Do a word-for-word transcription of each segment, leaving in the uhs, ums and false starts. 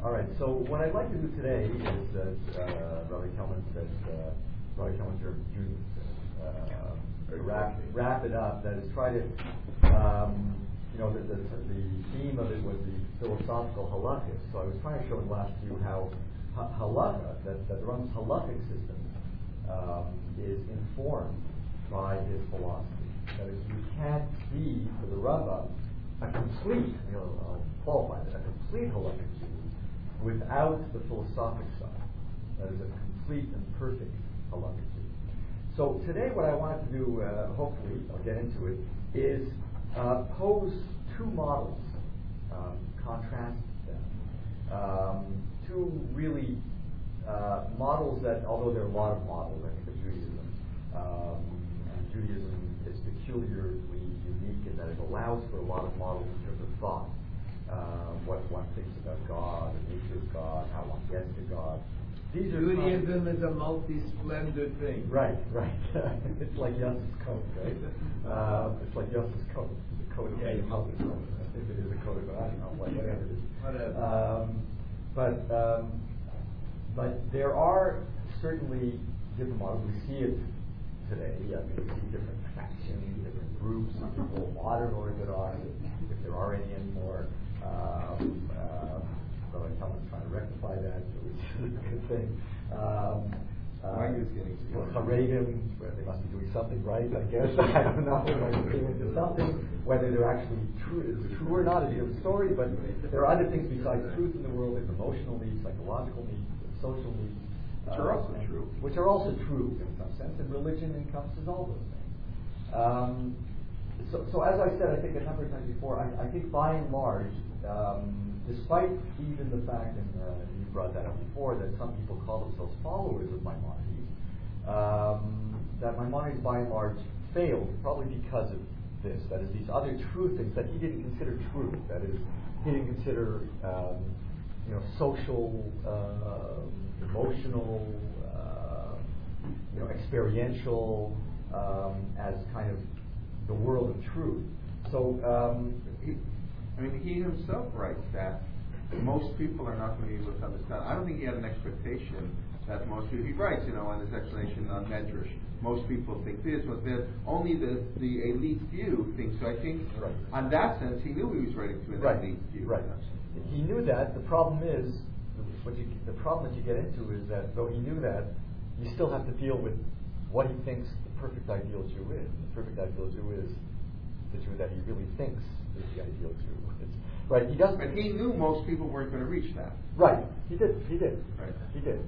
all right, so what I'd like to do today is, as uh, Rabbi Kelman said, uh, Rabbi Kelman Junior said, uh, wrap, wrap it up, that is try to, um, you know, the, the, the theme of it was the philosophical halakhic. So I was trying to show in the last few how ha- halakha, that, that the Rambam's halakhic system um, is informed by his philosophy. That is, you can't see for the Rambam a complete, you know, I'll qualify that, a complete halakhic view without the philosophic side. That is a complete and perfect halakhic view. So today what I wanted to do, uh, hopefully, I'll get into it, is uh, pose two models, um, contrast them. Um, two really uh, models that, although there are a lot of models, I think, of Judaism, um, and Judaism is peculiarly unique in that it allows for a lot of models in terms of thought. Uh, what one thinks about God, the nature of God, how one gets to God. These are Judaism is a multi-splendid thing. Right, right. It's like Yosef's coat, right? Uh, it's like Yosef's coat. The coat of Okay. Moses. If it is a coat of God, I don't know, like whatever it is. Whatever. Um, but um, but there are certainly different models. We see it today. I mean, we see different factions, different groups, people, modern Orthodox, if there are any anymore. Um, uh, so I tell them trying to rectify that, which is a good thing. Um, uh, well, Haredim, well, they must be doing something right, I guess. I don't know. They might be doing something. Whether they're actually true, is true or not is a different story. But there are other things besides truth in the world. There's emotional needs, psychological needs, social needs, which are also uh, true. Which are also true in some sense, and religion encompasses all those things. Um, so, so as I said, I think a number of times before, I, I think by and large, um, despite even the fact, and uh, you brought that up before, that some people call themselves followers of Maimonides, um, that Maimonides by and large failed, probably because of this. That is, these other true things that he didn't consider true. That is, he didn't consider, um, you know, social, uh, emotional, uh, you know, experiential, um, as kind of the world of truth. So, um, he, I mean, he himself writes that most people are not going to be able to understand. I don't think he had an expectation that most people, he writes, you know, on his explanation on Medrash, most people think this, but then only the, the elite few think so. I think, right. on that sense, he knew he was writing to an right. elite few. Right. He knew that. The problem is, what you, the problem that you get into is that though he knew that, you still have to deal with what he thinks the perfect ideal Jew is. The perfect ideal Jew is the Jew that he really thinks is the ideal Jew. It's, right? He doesn't. But he knew most people weren't going to reach that. Right. He did. He did. Right. He did.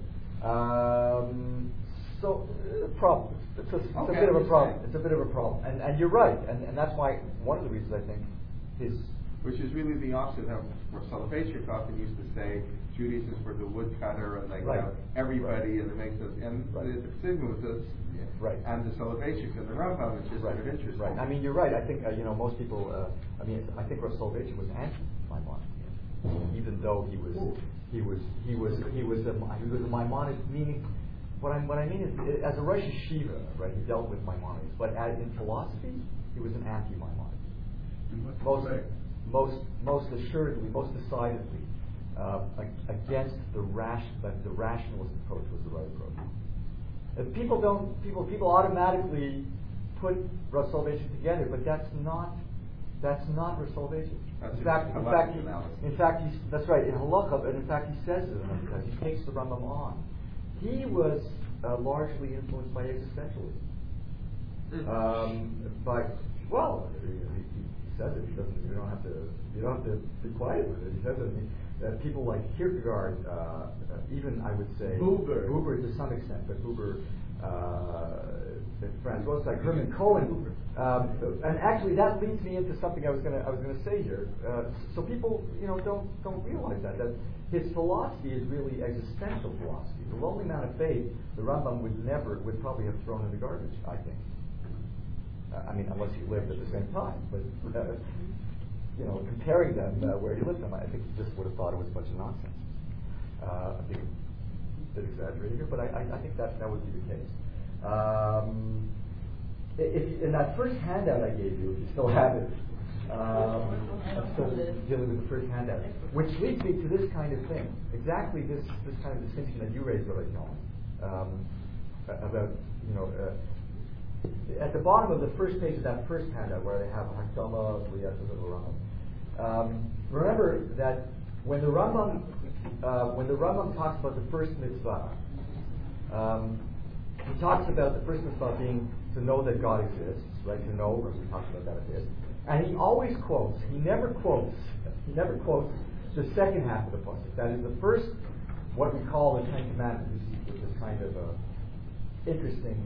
Um, so, uh, problem. It's, a, it's okay, a bit of a problem. saying. It's a bit of a problem, and and you're right, and and that's why one of the reasons I think his. Which is really the opposite of what Soloveitchik often used to say, Judaism is for the woodcutter and like right. you know, everybody, right. and it makes us, and right. the Sigma was us, right. and the Soloveitchik and the Rambam is just right. sort of interesting. Right. I mean, you're right. I think uh, you know most people. Uh, I mean, I think Rav Soloveitchik was anti-Maimonides, even though he was Ooh. he was he was he was a, he was a Maimonides. Meaning, what I what I mean is, as a Rosh Yeshiva, right, he dealt with Maimonides, but as in philosophy, he was an anti-Maimonides. Most. Most, most assuredly, most decidedly, uh, against the rash, that the rationalist approach was the right approach. If people don't, people, people automatically put Rav Soloveitchik together, but that's not, that's not Rav Soloveitchik. In fact, in fact, he, in fact, he's, that's right in halacha, but in fact, he says it because he takes the Rambam on. He was uh, largely influenced by existentialism. Um, by well. He, he, says it. He doesn't. You don't have to. You don't have to be quiet with it. He says it. Uh, people like Kierkegaard, uh, uh, even I would say Buber, Buber to some extent, but Buber, uh, Francois, like Herman Cohen, um, and actually that leads me into something I was going to. I was going to say here. Uh, so people, you know, don't don't realize that that his philosophy is really existential philosophy. The lonely man of faith, the Rambam would never, would probably have thrown in the garbage. I think. Uh, I mean, unless he lived at the same time. But, uh, you know, comparing them uh, where he lived them, I think he just would have thought it was a bunch of nonsense. Uh, I think a bit exaggerated here, but I, I, I think that, that would be the case. Um, if, in that first handout I gave you, if you still have it, Um, I'm still dealing with the first handout, which leads me to this kind of thing. Exactly this this kind of distinction that you raised, Rabbi Kalman, um, about you know uh, at the bottom of the first page of that first handout where they have Hakdama, Liyas, and Rambam. Um, remember that when the Rambam uh, when the Rambam talks about the first mitzvah, um, he talks about the first mitzvah being to know that God exists, right? To know, or we talked about that a bit. And he always quotes, he never quotes, he never quotes the second half of the pasuk. That is the first, what we call the Ten Commandments, which is kind of a interesting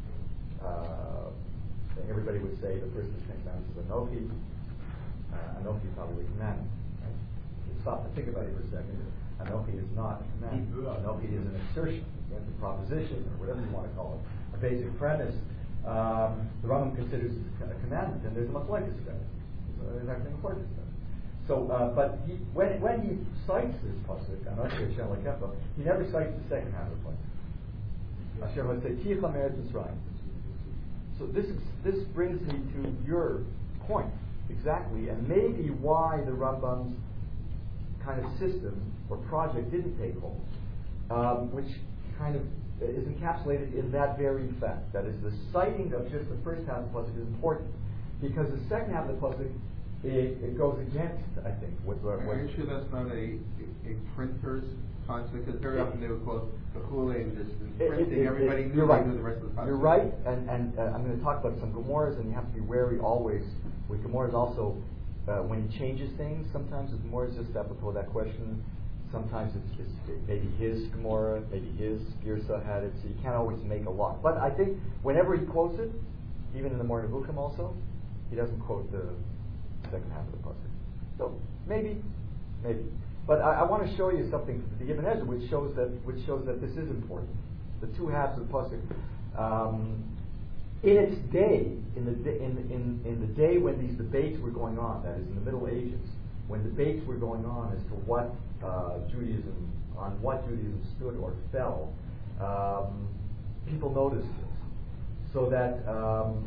uh, thing. Everybody would say the first of the Ten Commandments is Anochi. Uh, Anochi is probably a commandment. Right? You stop to think about it for a second. Anochi is not a commandment. Anochi is an assertion, it's a proposition, or whatever you want to call it, a basic premise. Um, the Rambam considers it a commandment, and there's a machlokes about it. So there's actually a machlokes about it. So, uh, but he, when when he cites this pasuk, Anochi Hashem Elokecha, he never cites the second half of the pasuk. Hashem would say, Kicha me'eretz Mitzrayim. So this is, this brings me to your point exactly, and maybe why the Rambam's kind of system or project didn't take hold, um, which kind of is encapsulated in that very fact. That is, the citing of just the first half of the pasuk is important, because the second half of the pasuk it, it goes against, I think, what. what Are you sure that's not a a printer's concept? Because very often they would quote the Kool-Aid and just printing. It, it, Everybody it, knew you're right. the rest of the concept. You're right, and and uh, I'm going to talk about some Gemaras, and you have to be wary always with Gemaras also. Uh, when he changes things, sometimes the Gemara is just apropos that question. Sometimes it's, it's maybe his Gemara, maybe his Girsa had it, so you can't always make a lot. But I think whenever he quotes it, even in the Moreh Nevuchim also, he doesn't quote the second half of the pasuk. So maybe, maybe. But I, I want to show you something from the Ibn Ezra, which shows that which shows that this is important. The two halves of the pasuk. Um, in its day, in the di- in, in in the day when these debates were going on, that is in the Middle Ages, when debates were going on as to what uh, Judaism, on what Judaism stood or fell, um, people noticed this. So that um,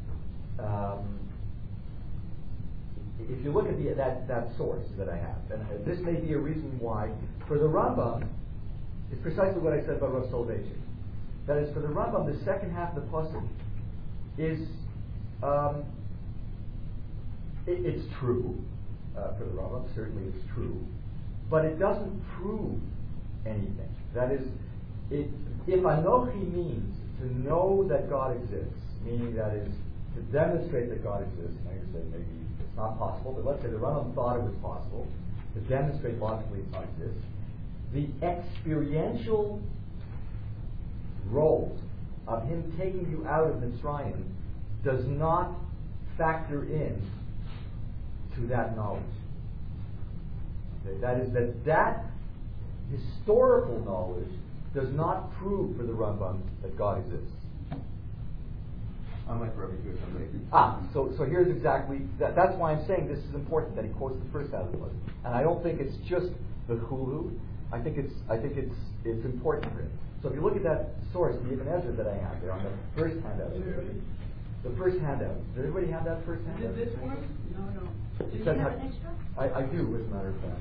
um, if you look at the, that, that source that I have, and uh, this may be a reason why, for the Rambam, it's precisely what I said about Rav Soloveitchik. That is, for the Rambam, the second half of the pasuk is, um, it, it's true. Uh, for the Rambam, certainly it's true, but it doesn't prove anything. That is, it, if Anochi means to know that God exists, meaning that is to demonstrate that God exists, and I can say maybe it's not possible, but let's say the Rambam thought it was possible to demonstrate logically it exists, the experiential role of him taking you out of Mitzrayim does not factor in to that knowledge. Okay, that is that that historical knowledge does not prove for the Rambam that God exists. Unlike Rabbi Yehuda. Ah, so so here's exactly that, that's why I'm saying this is important that he quotes the first half of the pasuk, and I don't think it's just the Chulu. I think it's I think it's it's important for him. So if you look at that source, the Ibn Ezra that I have there on the first handout, the first handout. Does everybody have that first handout? Is it this one? No, no. It Do you says have how- an extra? I, I do, as a matter of fact.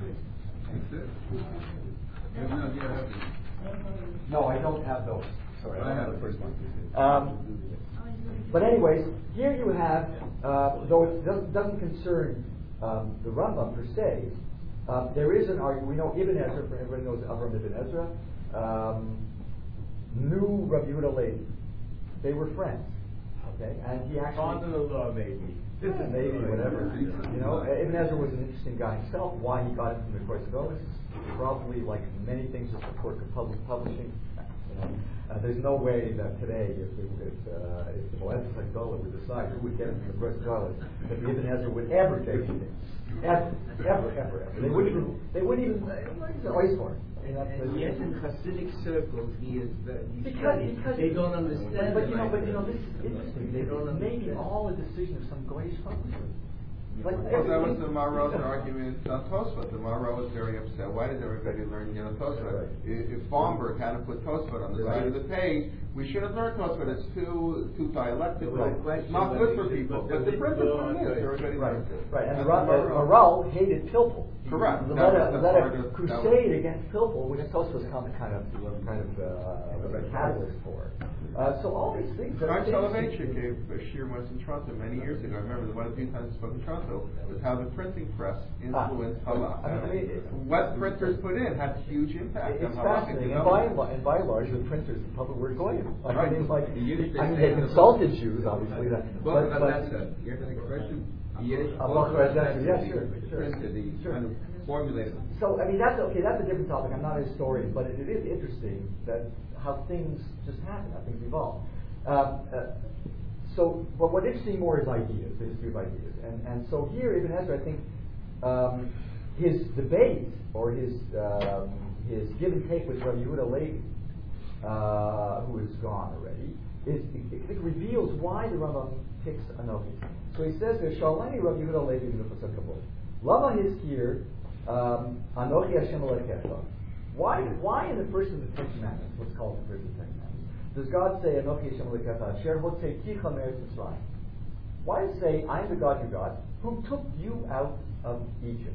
No, I don't have those. Sorry, I don't have the first one. Um, but anyways, here you have, uh, though it doesn't, doesn't concern um, the Rambam per se, uh, there is an argument. We know Ibn Ezra, everybody knows Avram Ibn Ezra, um, knew Rabbi Yehuda Levi. They were friends. Okay, and he actually Father-in-law, maybe. maybe whatever. You know, Ibn Ezra was an interesting guy himself. Why he got into the Kreuz Golis, probably like many things that support public publishing. You know, uh, there's no way that today, if it, if, uh, if the Moetzes Hagdolah would decide who would get into the Kreuz Golis, that Ibn Ezra would ever take it. Ever, ever, ever, ever. They wouldn't even. They wouldn't even. He's an Oismor. And yet in Hasidic circles, he is the, he's Because, studied. because They don't understand. But, but you know, like but you know, that. this is interesting. They They don't maybe understand. all a decision of some Goyish publisher. Like, Well, that was everything- the Maharal's argument on Tosfot. The Maharal was very upset. Why does everybody learn, you know, Tosfot? Right. If if Baumberg had to put Tosfot on the Right. side of the page, we should have learned Tosfot. It's too too dialectical. Right. It's not good for people. But the principle is everybody Right, learns it. right, and That's Ra- the Maharal. Maharal hated Pilpul. He Correct. led That a, was the led part a of- that crusade was- against Pilpul, which Tosfos was kind of, kind of, kind of uh, a catalyst for. Uh, so all these things. are Frank things- Soloveitchik gave a shir once in Toronto many years ago. I remember one of the few times I spoke in Toronto was how the printing press influenced Ah, halakha. I mean, it- What printers put in had huge impact It's on halakhic fascinating, and by, and, development. by, and by and large, the printers, the public were going. I Right. mean, like, The Yiddish they I mean, say they in the consulted book- Jews, obviously. That, But, but, that's but, a, you have an expression, Yiddish. A Bachar Ezra, yeah, sure, the sure. printer, the Sure. kind of formulated. So, I mean, that's okay. That's a different topic. I'm not a historian, but it, it is interesting that how things just happen, how things evolve. Um, uh, so, but what's interesting more is ideas, the history of ideas, and and so here Ibn Ezra, I think, um, his debate or his um, his give and take with Rabbi Yehuda Levi, uh, who is gone already, is it, it reveals why the Rambam picks Anochi. So he says, "Shalani Rabbi Yehuda Levi b'nefasah kabod." Lama Hizkir um, Anochi Hashem Elokecha. Why? Why in the first of the Ten Commandments, what's called the first of the Ten Commandments, does God say Anochi Hashem Elokecha Asher Hotzeiticha me'eretz Mitzrayim? Why does it say I am the God your God who took you out of Egypt?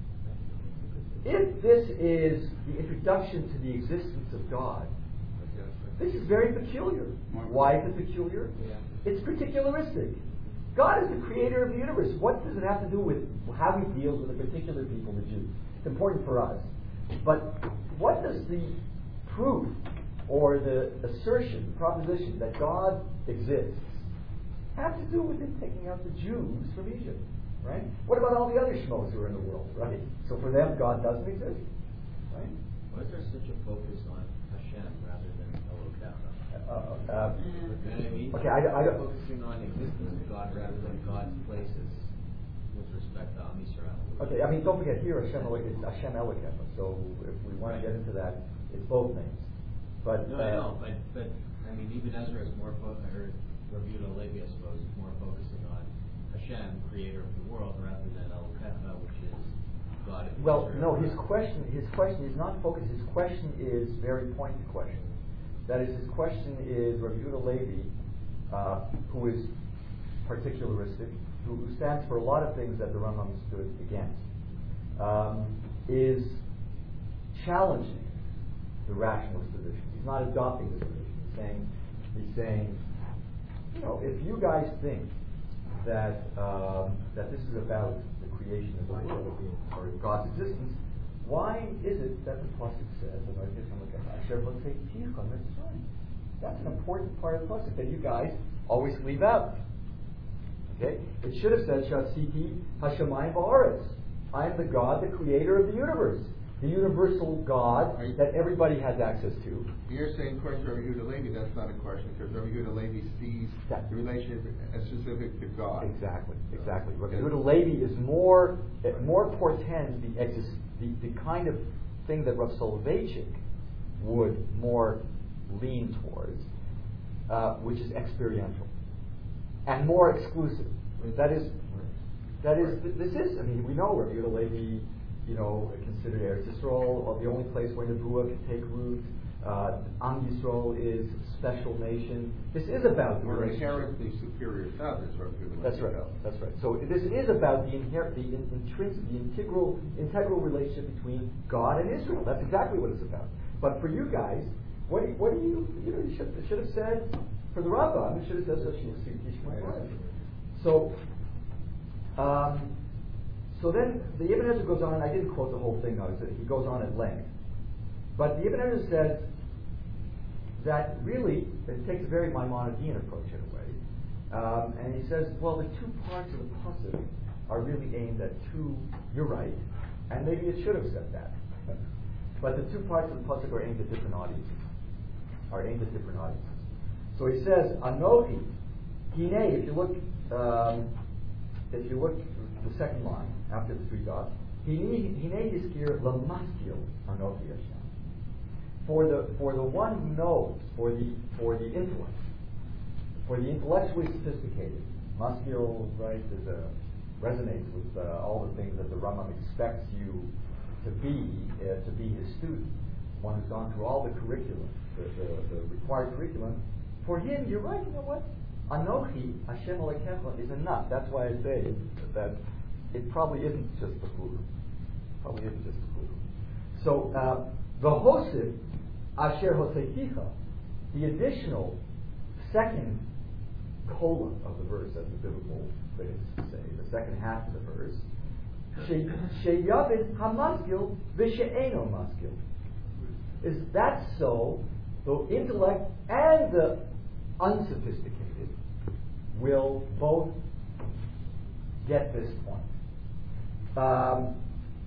If this is the introduction to the existence of God, this is very peculiar. Why is it peculiar? It's particularistic. God is the creator of the universe. What does it have to do with how he deals with a particular people, the Jews? It's important for us. But what does the proof or the assertion, the proposition that God exists have to do with him taking out the Jews from Egypt? Right? What about all the other shmos who are in the world? Right? So for them, God doesn't exist. Right? Why is there such a focus on Hashem rather than Elokecha? Uh, uh, You know what I mean? Okay, I, I don't. Focusing on existence of God rather than God's places with respect to Am Yisrael. Okay, I mean, don't forget here, Hashem Elok- it's Hashem Elokecha. So if we want to get into that, it's both names. But No, uh, I know, but but I mean, even Ezra is more fo- or Rabbi Yehuda Levi, I suppose, is more focusing on Hashem, creator of the world, rather than Elokecha, which is God. of Well, Israel. no, his question, his question is not focused. His question is very pointed question. That is, his question is Rabbi Yehuda Levi, uh, who is particularistic, who, who stands for a lot of things that the Rambam stood against, um, is challenging the rationalist position. He's not adopting this position. He's saying, he's saying, you know, if you guys think that um, that this is about the creation of the world or God's existence, why is it that the pasuk says, that's an important part of the pasuk that you guys always leave out. Okay, it should have said Shatziti Hashemayim Ba'aretz. I am the God, the creator of the universe, the universal God that everybody has access to. You're saying, according to Rabbi Yehuda Levi, that's not a question, because Rabbi Yehuda Levi sees the relationship as specific to God. Exactly, exactly. Rabbi Yehuda Levi is more, it more portends the, exist, the the kind of thing that Rav Soloveitchik would more lean towards, uh, which is experiential and more exclusive. I mean, that is, that is, this is. I mean, we know Rabbi Yehuda Levi, you know, considered Eretz Yisrael, or the only place where Nebuah can take root. Uh, Am Yisrael is a special nation. This is about the We're relationship. inherently superior to others, Rabbi Yehuda Levi That's right. felt. That's right. So this is about the inherent, the in, intrinsic, the integral, integral relationship between God and Israel. That's exactly what it's about. But for you guys, what do you, what do you, you know, you should, should have said for the Rambam. You should have said so. Um, so then the Ibn Ezra goes on. I didn't quote the whole thing. Though, he goes on at length. But the Ibn Ezra says that really it takes a very Maimonidean approach in a way. Um, and he says, well, the two parts of the pasuk are really aimed at two. You're right, and maybe it should have said that. But the two parts of the pasuk are aimed at different audiences. Are aimed at different audiences. So he says, Anochi, Hine. If you look, um, if you look the second line after the three dots, Hine Hine Hiskir Lamaskil Anochi Hashem. For the for the one who knows, for the for the intellect, for the intellectually sophisticated, maskil, right, is a resonates with uh, all the things that the Rambam expects you to be, uh, to be his student, one who's gone through all the curriculum, the, the, the required curriculum. For him, you're right, you know what? Anochi, Hashem Elokecha is enough. That's why I say that it probably isn't just the Chulu. Probably isn't just the Chulu. So, uh, the Hosif, Asher Hosekicha, the additional second colon of the verse, as the biblical critics say, the second half of the verse, Sheyavid Hamaskil Vishe'eno Maskil. Is that so? The intellect and the unsophisticated will both get this point. Um,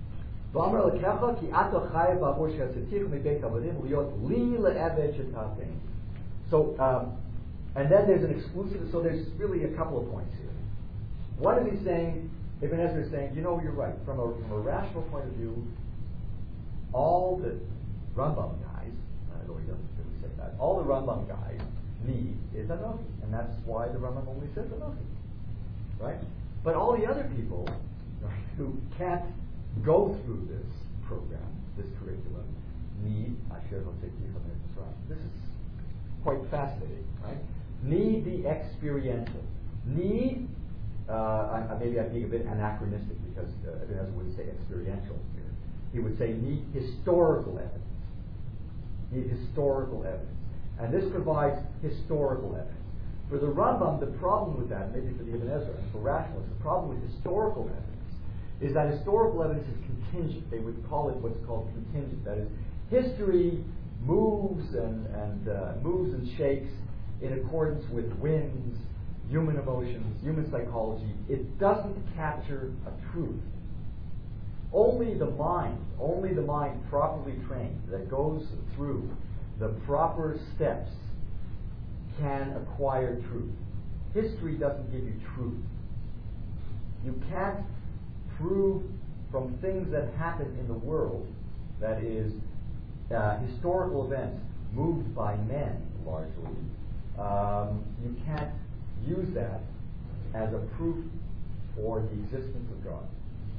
so, um, and then there's an exclusive, so there's really a couple of points here. One is he's saying, Ibn Ezra is saying, you know, you're right. From a, from a rational point of view, all the Rambam guys, I know he doesn't really say that, all the Rambam guys need is Anochi. And that's why the Rambam only says Anochi. Right? But all the other people right, who can't go through this program, this curriculum, need Asher Hosekicha Mitzrayim. This is quite fascinating, right? Need the experiential. Need, uh, I, maybe I'm being a bit anachronistic because uh, Ibn Ezra wouldn't say experiential here. He would say need historical evidence. Need historical evidence. And this provides historical evidence. For the Rambam, the problem with that, maybe for the Ibn Ezra and for rationalists, the problem with historical evidence is that historical evidence is contingent. They would call it what's called contingent. That is, history moves and, and uh, moves and shakes in accordance with winds, human emotions, human psychology. It doesn't capture a truth. Only the mind, only the mind properly trained that goes through the proper steps can acquire truth. History doesn't give you truth. You can't prove from things that happen in the world, that is, uh, historical events moved by men largely, um, you can't use that as a proof for the existence of God.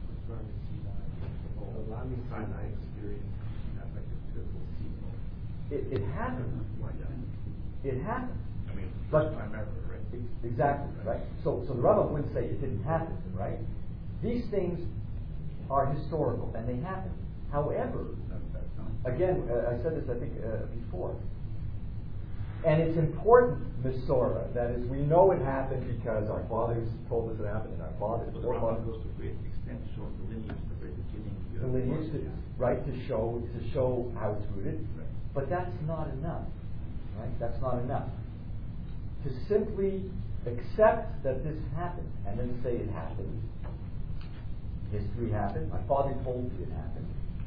It, it happened. It happened. I mean, but first time ever, right? Ex- exactly, right? So, so the Rambam wouldn't say it didn't happen, right? These things are historical, and they happen. However, again, uh, I said this, I think, uh, before, and it's important, Misora, that is, we know it happened because our fathers told us it happened, and our fathers, But the forefathers, Rambam goes to great extent showing the lineage, the very beginning. the lineage, to, right, to show to show how it's rooted. Right. But that's not enough, right? That's not enough. To simply accept that this happened and then say it happened. History happened. My father told me it happened.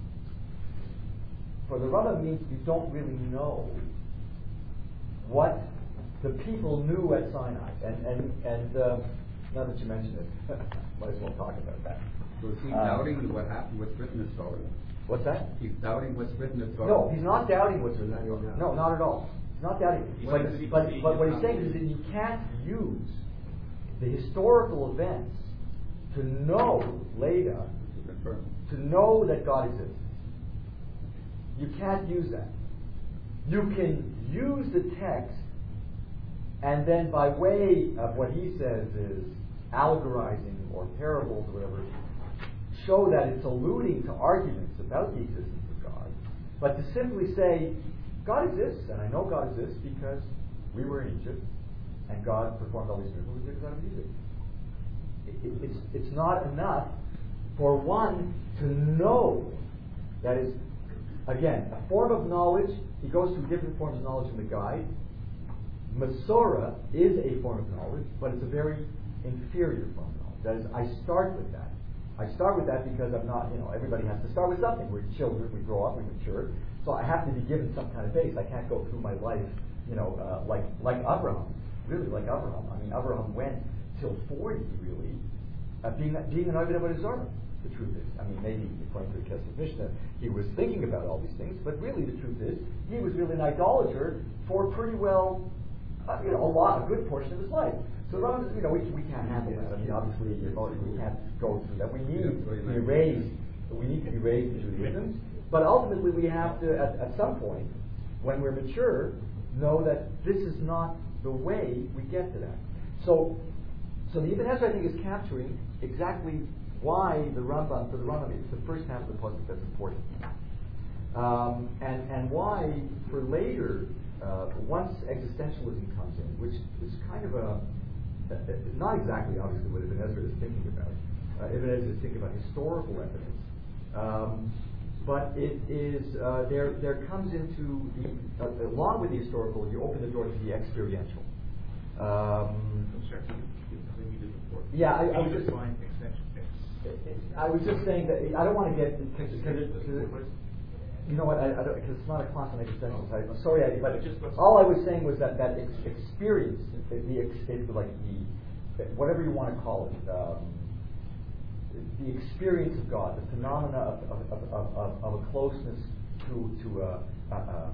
For the Rambam means you don't really know what the people knew at Sinai. And and and uh, now that you mention it, might as well talk about that. So is he Um, doubting what happened, what's written in Torah? What's that? He's doubting what's written in Torah? No, he's not doubting what's written in Torah. No, not at all. He's not doubting. What But, does he but, see but what in he's saying is that you can't use the historical events to know later, To confirm. to know that God exists. You can't use that. You can use the text and then by way of what he says is allegorizing or parables or whatever, show that it's alluding to arguments about the existence of God. But to simply say, God exists, and I know God exists because we were in Egypt, and God performed all these miracles and took us out of Egypt. It, it, it's, it's not enough for one to know. That is, again, a form of knowledge. He goes through different forms of knowledge in the guide. Masorah is a form of knowledge, but it's a very inferior form of knowledge. That is, I start with that. I start with that because I'm not, you know, everybody has to start with something. We're children, we grow up, we mature. So I have to be given some kind of base. I can't go through my life, you know, uh, like like Abraham, really like Abraham. I mean, Abraham went till forty, really, uh, being being an Avodah Zarah. The truth is, I mean, maybe according to the Kesef Mishnah, he was thinking about all these things, but really the truth is, he was really an idolater for pretty well uh, you know, a lot, a good portion of his life. So the Rambam, you know, we, we can't handle that. I mean, obviously, you know, we can't go through that. We need to be raised. We need to be raised in Judaism, but ultimately, we have to, at, at some point, when we're mature, know that this is not the way we get to that. So, so the Ibn Ezra, I think, is capturing exactly why the Rambam, for the Rambam, it's the first half of the pasuk that's important, um, and and why for later, uh, once existentialism comes in, which is kind of a not exactly obviously what Ibn Ezra is thinking about. Uh, Ibn Ezra is thinking about historical evidence, um, but it is uh, there. There comes into the uh, along with the historical, you open the door to the experiential. Um, yeah, I, I was just. I was just saying that I don't want to get because you know what I, I don't because it's not a class on existential. So I'm sorry, I, but all I was saying was that that ex- experience, the, the ex, like the whatever you want to call it, um, the experience of God, the phenomena of of, of, of, of a closeness to to a. a, a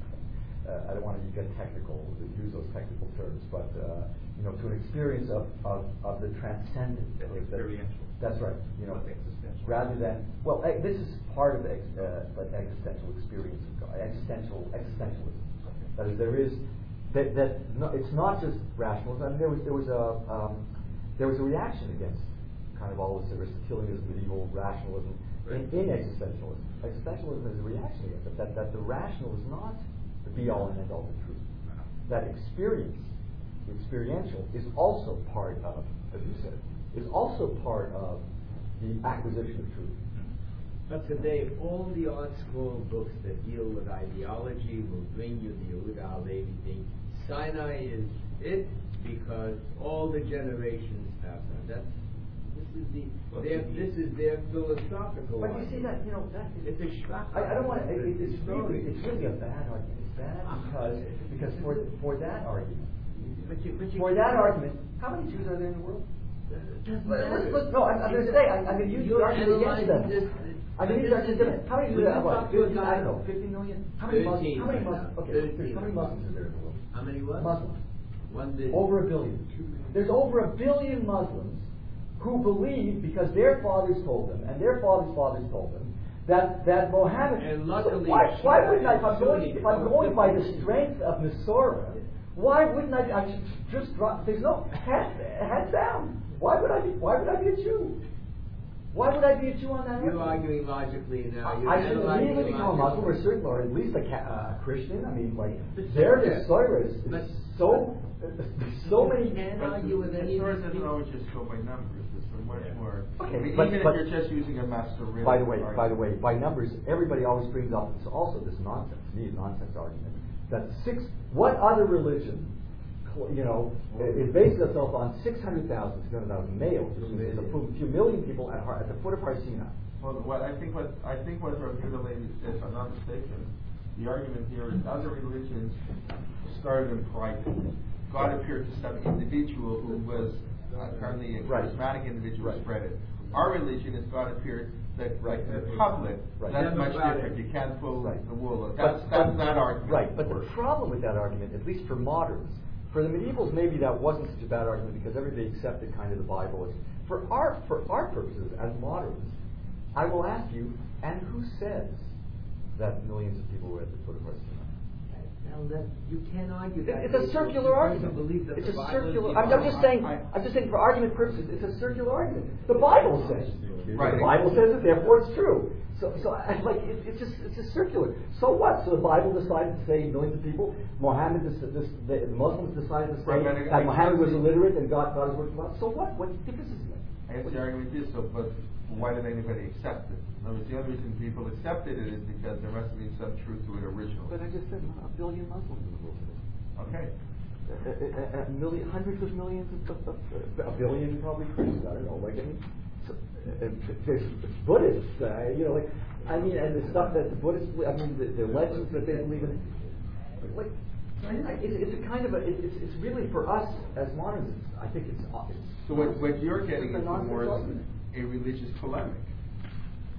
Uh, I don't want to get technical, use those technical terms, but uh, you know, to an experience of, of, of the transcendent, experiential. That's right. You know, existential. Rather than well, uh, this is part of the ex, uh, but existential experience of God, existential existentialism. Okay. That is, there is that that no, it's not just rationalism. I mean, there was there was a um, there was a reaction against kind of all this Aristotelianism, medieval rationalism in, in existentialism. Existentialism is a reaction against it. That that the rational is not the be-all and end-all of truth. That experience, the experiential, is also part of, as you said, is also part of the acquisition of truth. But today, all the art school books that deal with ideology will bring you the Yehuda Halevi thing. Sinai is it because all the generations have that. That's This is the their, this is their philosophical. But you see that you know that it's a shvach. I, I don't want to. It, it's really it's really a bad argument. It's bad because because for for that argument, But you, but you for that argument, how many Jews are there in the world? Let's, let's, no, I'm, I'm going to say I'm, I'm going to use the argument against them. This, I'm going to use the argument against them. How many Jews are there? What? fifty, I don't know, fifty million. How many Muslims? How many Muslims? Okay, there's, how many Muslims are there in the world? How many what? Muslims. One billion. Over a billion. There's over a billion Muslims who believe, because their fathers told them, and their fathers' fathers told them, that that Mohammed. And luckily, why, why wouldn't I? If I'm Sunni, going, if I'm going by the strength of Masorah, why wouldn't I? I should just drop. There's no head, head down. Why would I be? Why would I be a Jew? Why would I be a Jew on that? You're argument? arguing logically now. You're I should analyzing immediately become a Muslim, or logically. certain, or at least a, ca- uh, a Christian. I mean, like But their yeah. Masorah is, But- is so so many. You can't But argue with the any of source these doesn't people. always just go by numbers. It's a much more. Okay, I mean, but- even but- if you're just using a master riddle. By the way, argument. by the way, by numbers, everybody always brings up this, also this nonsense, to me, nonsense argument that six. What other religion, cl- you know, it bases itself on six hundred thousand, six hundred thousand males, which is a few few million people at, Har- at the foot of Har Sinai. Well, what I think what I think what Rabbi Lady said, if I'm not mistaken, the argument here is other religions started in private. God appeared to some individual who was uh, apparently a Right. charismatic individual Right. spread it. Our religion is God appeared that Right. like in the public. Right. That's much Democratic. different. You can't pull Right. the wool. But- That's that's that argument. Right, but the problem with that argument, at least for moderns, for the medievals, maybe that wasn't such a bad argument because everybody accepted kind of the Bible. As, for our for our purposes as moderns, I will ask you, and who says that millions of people were at the foot of Har Sinai? Now that you can't argue It- that. It's a circular argument. It's a circular. I'm, I'm just saying. I- I'm just saying for argument purposes, it's a circular argument. The Bible says. Right. The Bible says it, therefore it's true. So, so I, like it, it's just it's just circular. So what? So the Bible decided to say millions of people. Mohammed, this, this, the Muslims decided to say Right, but I- that I- Mohammed was illiterate and God, God is working out. So what? What difference is it? I guess the argument is so, but why did anybody accept it? In other words, the only reason people accepted it is because there must have been some truth to it originally. But I just said a billion Muslims in the world today. Okay. A, a, a million, hundreds of millions of, of, of a billion probably Christians. I don't know. Like I mean, so, uh, there's Buddhists. Uh, you know, like I mean, and the stuff that the Buddhists. I mean, the, the legends that they believe in. Like, I, it's, it's a kind of a. It, it's it's really for us as moderns. It's, I think it's. it's So what, what you're getting it's a is nonsense more argument. a religious polemic.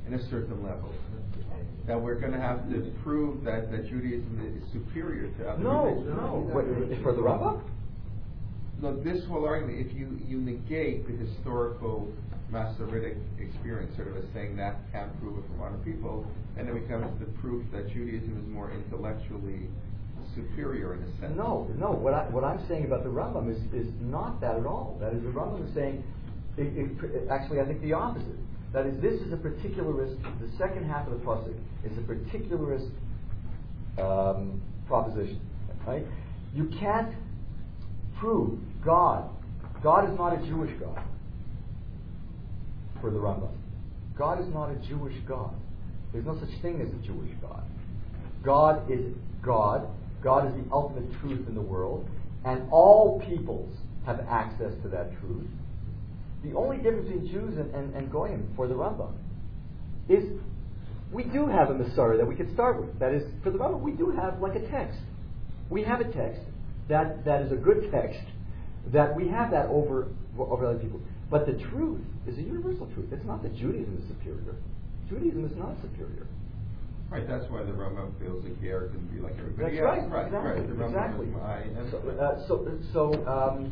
in a certain level. That we're going to have to prove that, that Judaism is superior to other No, religions. no. What, for the Rambam? No, this whole argument, if you, you negate the historical Masoretic experience, sort of as saying that can't prove it from other people, and then it becomes the proof that Judaism is more intellectually superior in a sense. No, no. What I what I'm saying about the Rambam is is not that at all. That is, the Rambam is saying, it, it, actually, I think the opposite. That is, this is a particularist. The second half of the pasuk is a particularist um, proposition. Right? You can't prove God. God is not a Jewish God. For the Rambam, God is not a Jewish God. There's no such thing as a Jewish God. God is God. God is the ultimate truth in the world, and all peoples have access to that truth. The only difference between Jews and, and, and Goyim for the Rambam is we do have a Messiah that we could start with. That is, for the Rambam, we do have like a text. We have a text that, that is a good text, that we have that over, over other people. But the truth is a universal truth. It's not that Judaism is superior. Judaism is not superior. Right, that's why the Rambam feels like Ger can be like everybody That's else. right, exactly, right. The Rambam exactly. is my, and So, uh, so, so, um,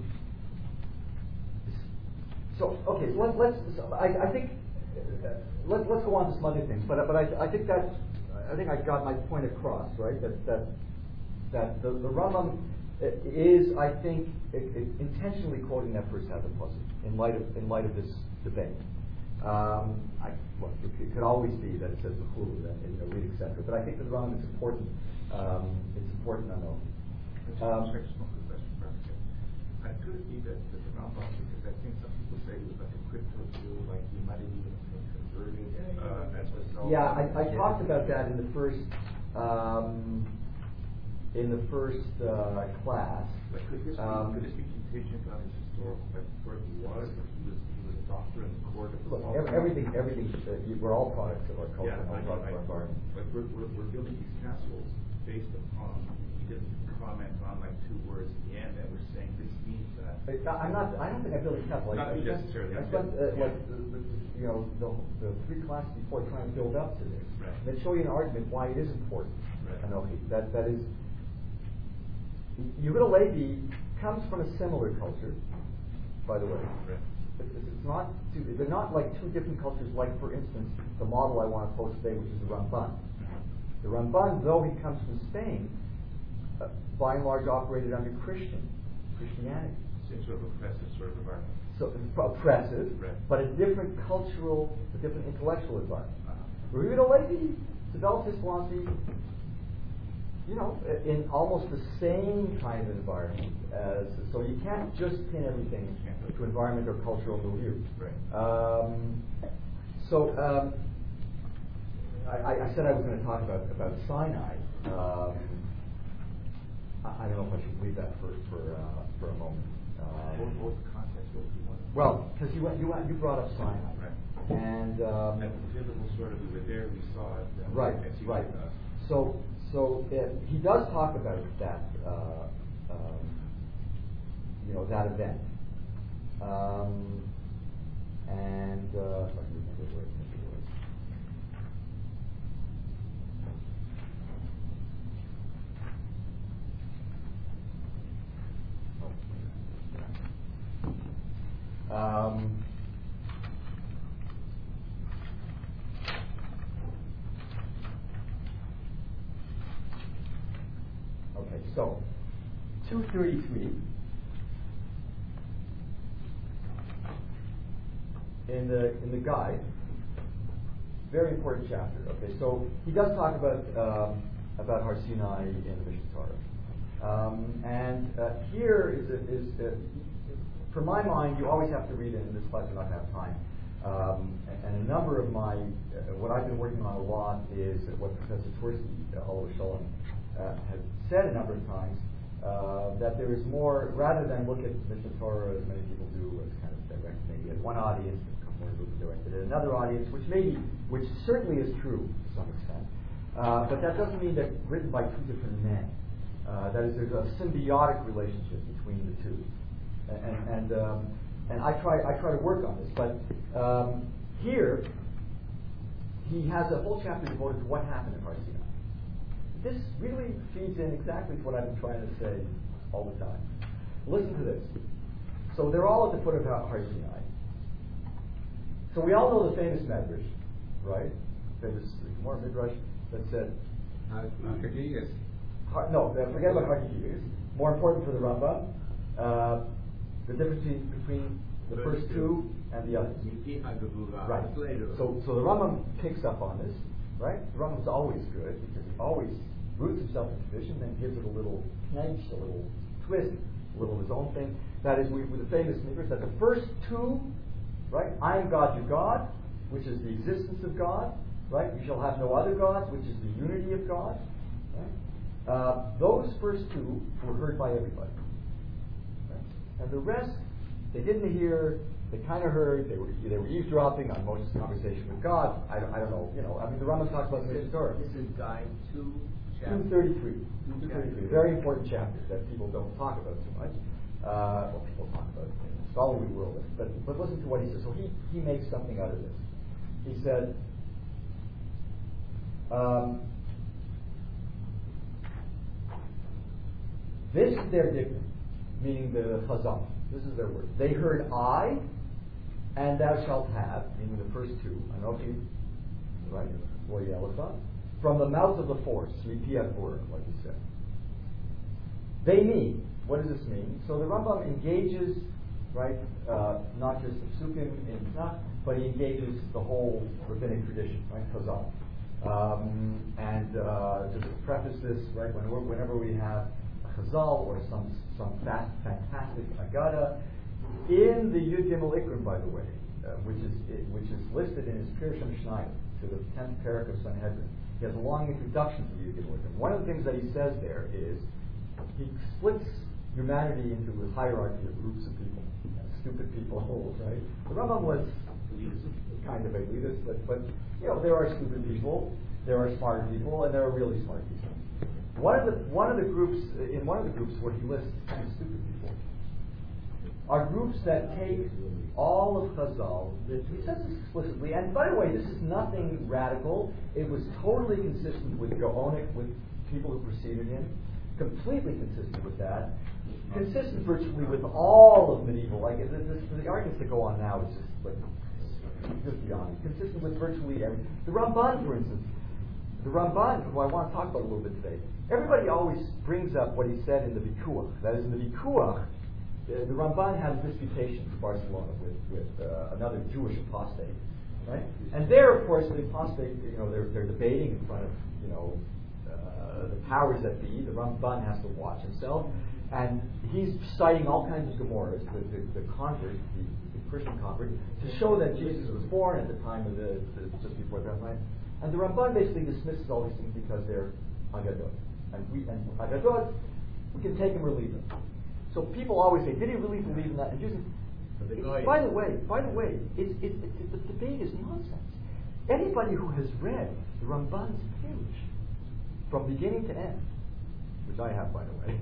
so, okay, so let's, let's so I, I think, uh, let's, let's go on to some other things, but, but I, I think that, I think I got my point across, right, that, that, that the, the Rambam is, I think, it, it intentionally quoting that first half of the pasuk in light of, in light of this debate. Um, I, well, it, it could always be that it says B'chulu, that you know, read, et cetera. But I think the Rambam is important. Um, it's important to know. Um, I could be that the Rambam, because I think some people say he was like a crypto Jew, like he might have even been converted uh, as a result. yeah, I, I talked about that in the first um, in the first uh, class. But could this, um, be, could this be contingent on his historical, like where he was, or he was, he was a doctor in the court of Look, the ev- everything, everything. Uh, we're all products of our culture, Yeah, and all I, products I, of our environment. But we're, we're, we're building these castles based upon, he didn't comment on like two words at the end that we're saying this means that. It's not- I'm not. I don't think I built a castle. Not I, I spent, necessarily, I I'm spent uh, just- like yeah. the, the, you know the, the three classes before trying to build up to this, Right. and then show you an argument why it is important. Right. Anochi. That that is. Yehuda Levi comes from a similar culture, by the way. Right. It's, it's not. Two, they're not like two different cultures. Like, for instance, the model I want to post today, which is the Ramban. The Ramban, though he comes from Spain, uh, by and large operated under Christian Christianity. It's sort of oppressive sort of environment. So it's oppressive, Right. but a different cultural, a different intellectual environment. Uh-huh. Yehuda Levi developed his philosophy, you know, in almost the same kind of environment as. So you can't just pin everything to environment or cultural milieu. Right. Um, so um, I, I said I was going to talk about about Sinai. Um, I, I don't know if I should leave that for for uh, for a moment. Um, What, what was the context? What was he wanting? well, because you went, you went, you brought up Sinai, Right. and um, At the pivotal sort of, we were there, we saw it. and right, it's easy right. to us. So, so uh, he does talk about that, uh, um, you know, that event, um, and uh, if I can remember where it was. Um, okay, so two thirty-three in the in the guide, very important chapter. Okay, so he does talk about um, about Har Sinai in the Mishnah Torah, um, and uh, here is a, is a, for my mind, you always have to read it. In this class, you're not going to have time. Um, and, and a number of my, uh, what I've been working on a lot is what Professor Tversky, uh, Oliver Shalom, uh, has said a number of times, uh, that there is more, rather than look at Mishnah Torah as many people do, as kind of directed maybe at one audience, more directed at another audience, which maybe, which certainly is true to some extent. Uh, but that doesn't mean that written by two different men. Uh, that is, there's a symbiotic relationship between the two. And and, um, and I try I try to work on this, but um, here he has a whole chapter devoted to what happened in Har Sinai. This really feeds in exactly to what I've been trying to say all the time. Listen to this. So they're all at the foot of Har Sinai. So we all know the famous Medrash, right? Famous Gemara Midrash that said, Hagigas. Har, no, forget about Hagigas. More important for the Rambam, uh, the difference between the first two and the others. Right. So, so the Rambam picks up on this, right? The Rambam's always good because he always roots himself in tradition and gives it a little pinch, a little twist, a little of his own thing. That is, we, with the famous midrash that the first two, right? I am God, your God, which is the existence of God, right? You shall have no other gods, which is the unity of God. Right? Uh, those first two were heard by everybody, right? And the rest, they didn't hear. They kind of heard. They were they were eavesdropping on Moses' conversation with God. I don't, I don't know. You know, I mean, the Rambam talks about the Torah. This is guide two. two thirty-three. two thirty-three. Very important chapter that people don't talk about too much. Uh, well, people talk about it in the scholarly world, but but listen to what he says. So he he makes something out of this. He said, um, "This is their dictum," meaning the Chazal. This is their word. They heard I, and thou shalt have, meaning the first two. Anochi, right? Lo Yelecha. From the mouth of the force, Lipiat Ur, like he said. They mean, what does this mean? So the Rambam engages, right, uh, not just the Psukim in Tanakh, but he engages the whole rabbinic tradition, right, Chazal. Um, and uh, just to preface this, right, whenever, whenever we have a Chazal or some some fast, fantastic Agada, in the Yud Gimel Ikrim, by the way, uh, which is it, which is listed in his Pirushim Shnayim, to the tenth parak of Sanhedrin. He has a long introduction to the Yud Gimel Ikrim. One of the things that he says there is he splits humanity into a hierarchy of groups of people, stupid people, right? The Rambam was kind of elitist, but, but you know, there are stupid people, there are smart people, and there are really smart people. One of the one of the groups in one of the groups where he lists stupid people are groups that take all of Chazal. He says this explicitly, and by the way, this is nothing radical. It was totally consistent with Gaonic, with people who preceded him, completely consistent with that, consistent virtually with all of medieval. Like this, this, the arguments that go on now is just like just beyond. Consistent with virtually every. The Ramban, for instance, the Ramban, who I want to talk about a little bit today. Everybody always brings up what he said in the Vikuach. That is, in the Vikuach, the, the Ramban had a disputation in Barcelona with, with uh, another Jewish apostate, right? And there, of course, the apostate, you know, they're, they're debating in front of, you know, uh, the powers that be. The Ramban has to watch himself, and he's citing all kinds of Gemaras, the, the, the convert, the, the Christian convert, to show that Jesus was born at the time of the, the just before that, right? And the Ramban basically dismisses all these things because they're Agadot. And we and Agadot, we can take them or leave them. So people always say, did he really believe in that? And Jesus, it, by the way, by the way, it's, it's, it's, the debate is nonsense. Anybody who has read the Ramban's page from beginning to end, which I have, by the way,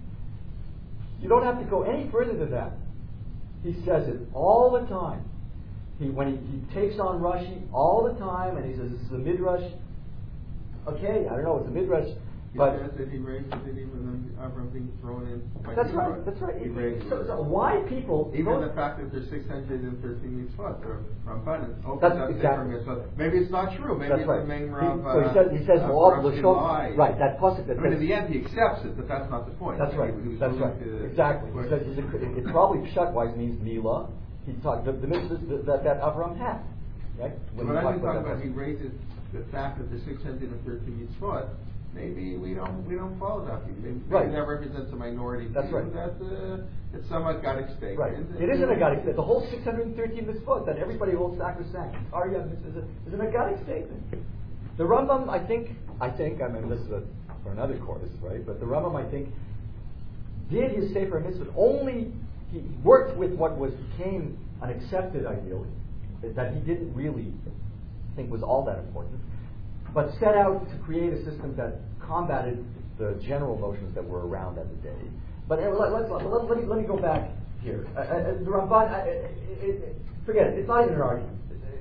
you don't have to go any further than that. He says it all the time. He, when he, he takes on Rashi all the time, and he says this is a midrash. Okay, I don't know, it's a midrash, he but says that he raised it even Avram being thrown in. That's right. That's right. He raised so, so why people even the fact that there's six hundred thirteen mitzvot or Ramban opens that's up exactly. mitzvot. Maybe it's not true. Maybe that's it's right. the main he, Rav. So he uh, says he says uh, well, Rav Lashon, right? That pasuk that I mean, says, in the end, he accepts it, but that's not the point. That's right. He, he that's right. to, exactly. He says he's a, it probably pshat-wise means Mila. He talked the, the mitzvahs that that Avram had, right? When but I'm talking about he raises the fact that the six hundred thirteen mitzvot. Maybe we don't we don't follow that view. Maybe, right. maybe that represents a minority view. That's right. That uh, it's somewhat got statement. Right. It isn't a Agadic statement. The whole six hundred thirteen mitzvot that everybody holds sacrosanct. Arya is, a, is an Agadic statement. The Rambam, I think, I think, I mean, this is a, for another course, right? But the Rambam, I think, did his Sefer Mitzvot only. He worked with what was became an accepted ideal that he didn't really think was all that important, but set out to create a system that combated the general notions that were around at the day. But uh, let, let's, let, let, me, let me go back here. Uh, uh, the Ramban, uh, it, it, forget it, it's not even an argument.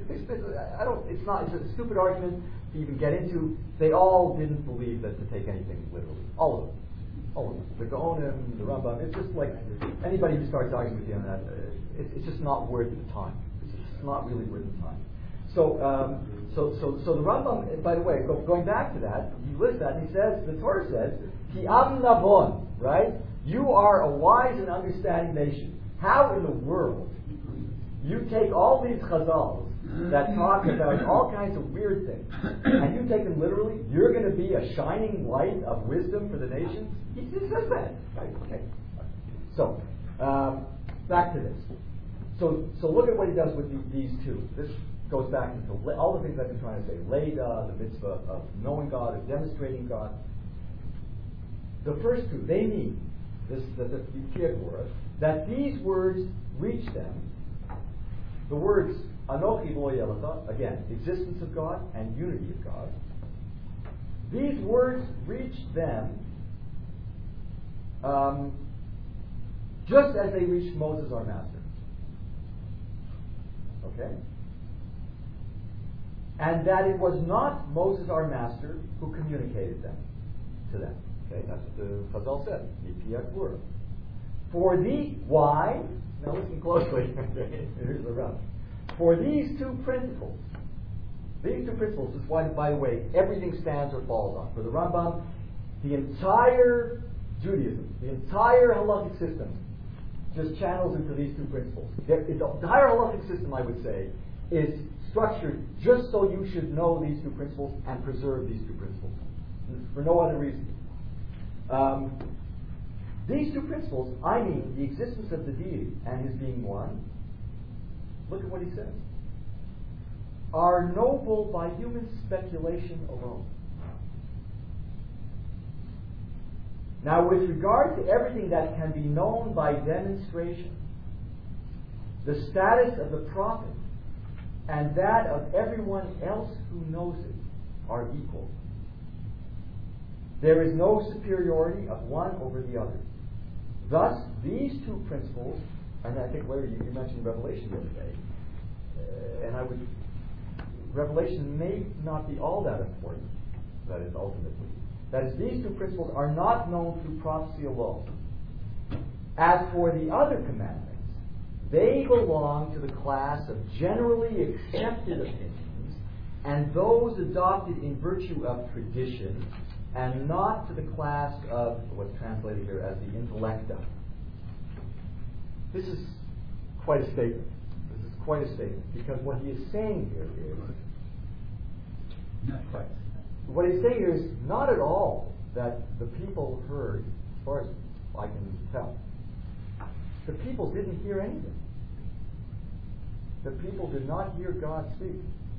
I don't. It's not. It's a stupid argument to even get into. They all didn't believe that to take anything literally. All of them. All of them. The Gaonim, the Rambam. It's just like anybody who starts arguing with you on that. Uh, it, it's just not worth the time. It's just not really worth the time. So, um, so, so, so the Rambam. By the way, go, going back to that, he lists that and he says the Torah says, "Ki am navon," right? You are a wise and understanding nation. How in the world you take all these chazals that talk about all kinds of weird things, and you take them literally? You're going to be a shining light of wisdom for the nations? He just says that. Right? Okay. So, um, back to this. So, so look at what he does with the, these two. This goes back into le- all the things I've been trying to say. Leda, the mitzvah of knowing God, of demonstrating God. The first two, they mean this, the, the, the that these words reach them. The words Anochi Lo Yelecha, again, existence of God and unity of God. These words reach them um, just as they reached Moses, our master. Okay? And that it was not Moses, our master, who communicated them to them. Okay, that's what the Chazal said. Mipiat Gvura. For the why? Now listen closely. Here's the rub. For these two principles, these two principles is why, by the way, everything stands or falls on. For the Rambam, the entire Judaism, the entire halachic system, just channels into these two principles. The entire halachic system, I would say, is structured just so you should know these two principles and preserve these two principles, for no other reason. Um, these two principles, I mean the existence of the deity and his being one, look at what he says, are noble by human speculation alone. Now, with regard to everything that can be known by demonstration, the status of the prophet and that of everyone else who knows it are equal. There is no superiority of one over the other. Thus, these two principles, and I think, Larry, you, you mentioned Revelation the other day, uh, and I would, Revelation may not be all that important, that is, ultimately. That is, these two principles are not known through prophecy alone. As for the other commandments, they belong to the class of generally accepted opinions and those adopted in virtue of tradition, and not to the class of what's translated here as the intellecta. This is quite a statement. This is quite a statement, because what he is saying here is Not quite. what he's saying here is not at all that the people heard, as far as I can tell. The people didn't hear anything. The people did not hear God speak.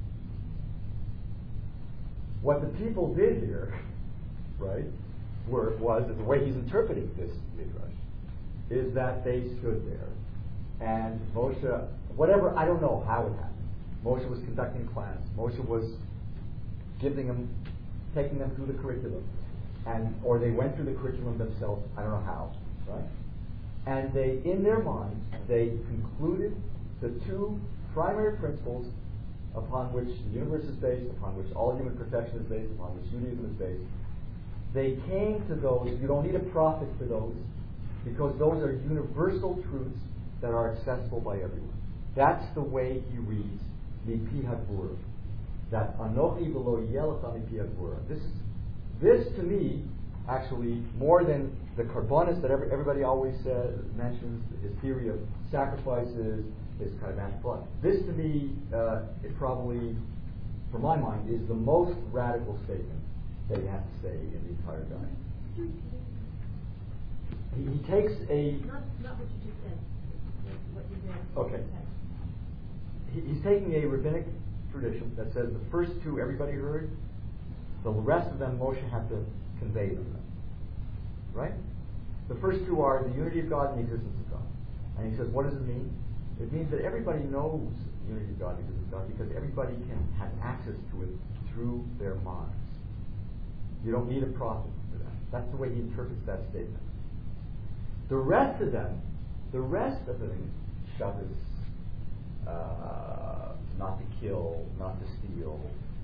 What the people did hear, right, were, was the way he's interpreting this midrash, is that they stood there, and Moshe, whatever, I don't know how it happened. Moshe was conducting class. Moshe was giving them, taking them through the curriculum, and or they went through the curriculum themselves. I don't know how, right? And they, in their minds, they concluded the two primary principles upon which the universe is based, upon which all human perfection is based, upon which Judaism is based. They came to those. You don't need a prophet for those, because those are universal truths that are accessible by everyone. That's the way he reads Mipi Hadvura. That Anochi V'lo Yelecha Mipi Hadvura. This is, this to me, actually, more than the Karbonis that every, everybody always says, mentions, his theory of sacrifices, his kind of anthropology. This to me, uh, is probably, for my mind, is the most radical statement that he has to say in the entire guide. He, he takes a... Not, not what you just said. What you said. Okay. He, he's taking a rabbinic tradition that says the first two everybody heard, the rest of them Moshe had to convey them. Right? The first two are the unity of God and the existence of God. And he says, what does it mean? It means that everybody knows the unity of God and the existence of God because everybody can have access to it through their minds. You don't need a prophet for that. That's the way he interprets that statement. The rest of them, the rest of the Shabbos uh, not to kill, not to steal,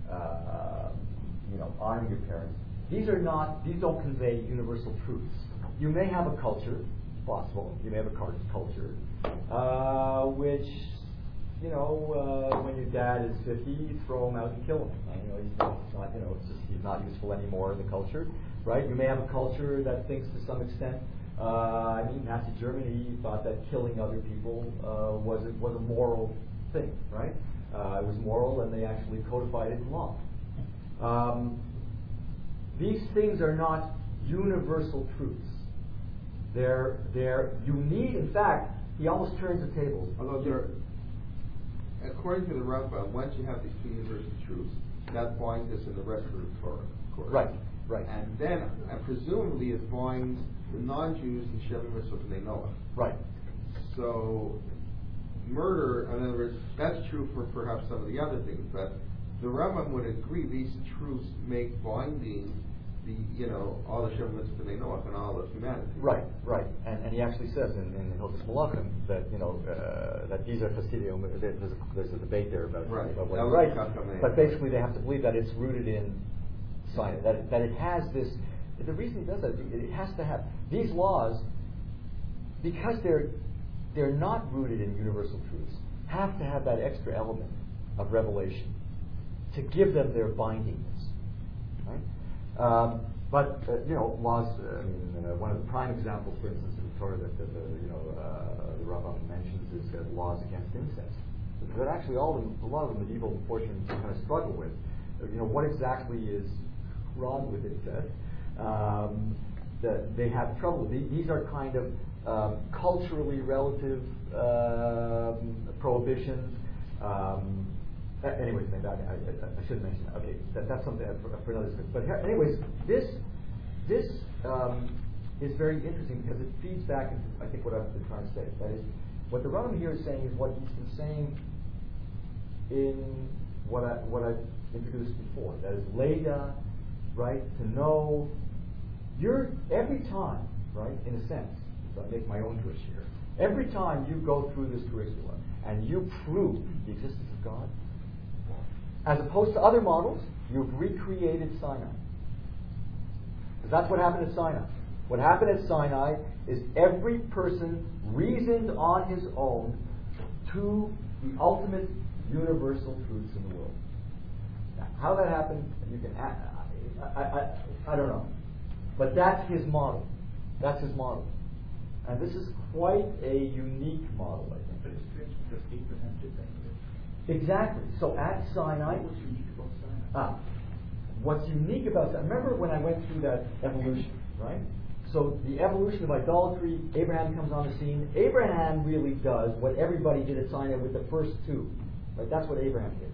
uh, you know, honoring your parents. These are not, these don't convey universal truths. You may have a culture, possible, you may have a culture, uh, which, you know, uh, when your dad is fifty, you throw him out and kill him. Uh, you know, he's not, not, you know, it's just, he's not useful anymore in the culture, right? You may have a culture that thinks to some extent, uh, I mean, Nazi Germany thought that killing other people uh, was, a, was a moral thing, right? Uh, it was moral, and they actually codified it in law. Um, these things are not universal truths. They're, they're, you need, in fact, he almost turns the tables. Although there, according to the Rambam, once you have these two universal truths, that binds us in the rest of the Torah, of course. Right, right. And then, and presumably, it binds the non-Jews in Sheva Mitzvah B'nai Noach. Right. So, murder, in other words, that's true for perhaps some of the other things, but the Rambam would agree these truths make binding the, you know, all the Sheva Mitzvah B'nai Noach and all of humanity. Right, right. And, and he actually says in, in Hilchos Malachim that, you know, uh, that these are Chassidim. There's a, there's a debate there about, right. about what That right. right. But basically they have to believe that it's rooted in science, that it, that it has this, the reason he does that, it has to have, these laws, because they're, they're not rooted in universal truths, have to have that extra element of revelation to give them their bindingness, right? Um, but uh, you know, laws. Uh, I mean, uh, one of the prime examples, for instance, in the Torah that the, the you know uh, the Rambam mentions is uh, laws against incest. That actually all the, a lot of the medieval portions kind of struggle with. Uh, you know, what exactly is wrong with incest? Um, that they have trouble with. These are kind of um, culturally relative um, prohibitions. Um, Uh, anyways, maybe I, I, I should mention that. Okay, that, that's something for, for another discussion. But here, anyways, this this um, is very interesting because it feeds back into, I think, what I've been trying to say. That is, what the Rambam here is saying is what he's been saying in what I what I've introduced before. That is, Leda, right? To know, you're every time, right? In a sense, so I make my own twist here. Every time you go through this curriculum and you prove the existence of God, as opposed to other models, you've recreated Sinai. Because that's what happened at Sinai. What happened at Sinai is every person reasoned on his own to the ultimate universal truths in the world. Now, how that happened, you can I, I, I, I don't know. But that's his model. That's his model. And this is quite a unique model, I think. But it's strange because Abraham did that. Exactly. So at Sinai, What's unique about Sinai? ah, what's unique about that? Remember when I went through that evolution, right? So the evolution of idolatry, Abraham comes on the scene. Abraham really does what everybody did at Sinai with the first two, right? That's what Abraham did.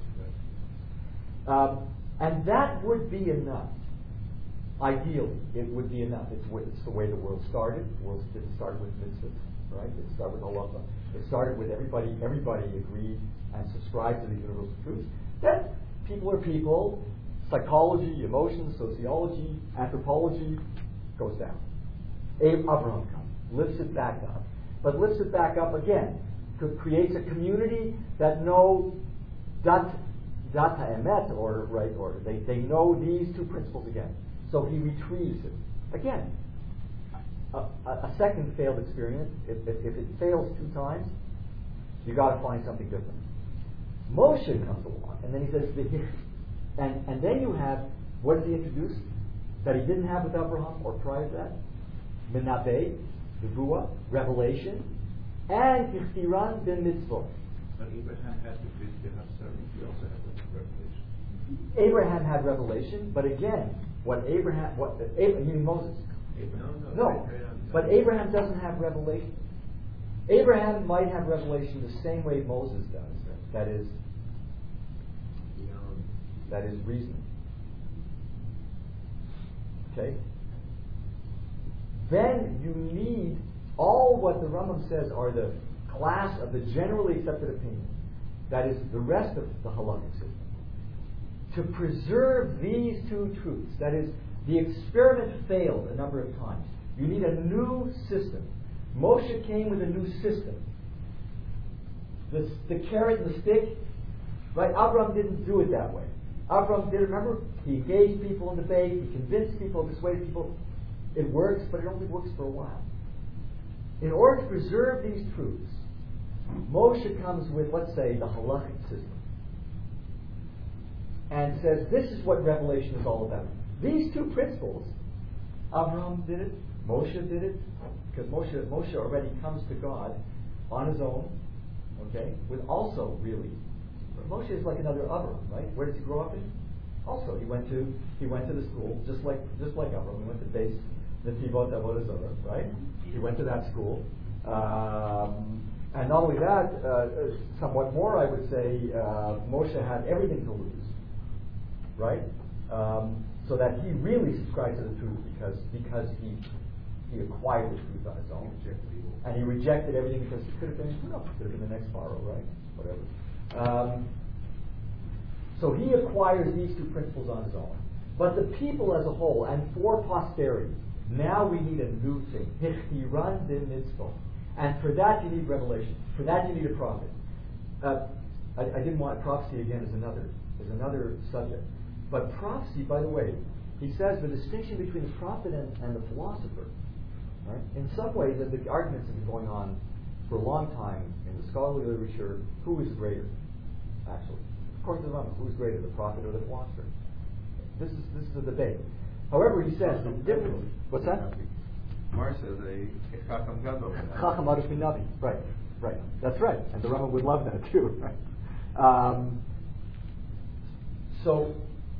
Um, and that would be enough. Ideally, it would be enough. It's, it's the way the world started. The world didn't start with mitzvahs, right? It started with halacha. It started with everybody. Everybody agreed and subscribed to the universal truths. Then people are people. Psychology, emotions, sociology, anthropology goes down. Abraham comes, lifts it back up, but lifts it back up again. Creates a community that know dat data emet, or right, or they, they know these two principles again. So he retrieves it again. A, a, a second failed experiment. If, if, if it fails two times, you got to find something different. Moshe comes along, and then he says, and and then you have, what does he introduce that he didn't have with Abraham or prior to that? Menabe, Nevuah, revelation, and Ichtiran ben Mitzvot. But Abraham had the vision of serving. He also had the revelation. Abraham had revelation, but again, what Abraham, what Abraham, you mean Moses? Abraham. No, no, but Abraham doesn't have revelation. Abraham might have revelation the same way Moses does. That is, that is reason. Okay? Then you need all what the Rambam says are the class of the generally accepted opinion. That is the rest of the halakhic system. To preserve these two truths, that is, the experiment failed a number of times. You need a new system. Moshe came with a new system. the, the carrot and the stick, right? Abraham didn't do it that way. Abraham did, remember? He engaged people in debate, he convinced people, persuaded people. It works, but it only works for a while. In order to preserve these truths, Moshe comes with, let's say, the halachic system, and says, this is what Revelation is all about. These two principles, Abraham did it, Moshe did it, because Moshe, Moshe already comes to God on his own, okay, with also really, Moshe is like another Abraham, right? Where does he grow up in? Also, he went to he went to the school, just like just like Abraham. He went to base Netivot Avodah Zarah, right? He went to that school. Um, and not only that, uh, somewhat more, I would say, uh, Moshe had everything to lose, right? Um, so that he really subscribed to the truth because because he he acquired the truth on his own, and he rejected everything because he could have been who knows, could have been the next Pharaoh, right? Whatever. Um, so he acquires these two principles on his own. But the people as a whole, and for posterity, now we need a new thing. Hichtiran din mitzvah. And for that you need revelation. For that you need a prophet. Uh, I, I didn't want prophecy again as another as another subject. But prophecy, by the way, he says the distinction between the prophet and, and the philosopher. Right? In some ways, the, the arguments have been going on for a long time in the scholarly literature. Who is greater, actually? According to the Rambam, who is greater, the prophet or the philosopher? This is this is a debate. However, he says the difference. What's that? Mar says a Chacham Gadol. Chacham Aruch Navi. Right, right. That's right. And the Rambam would love that too. Right. Um, so,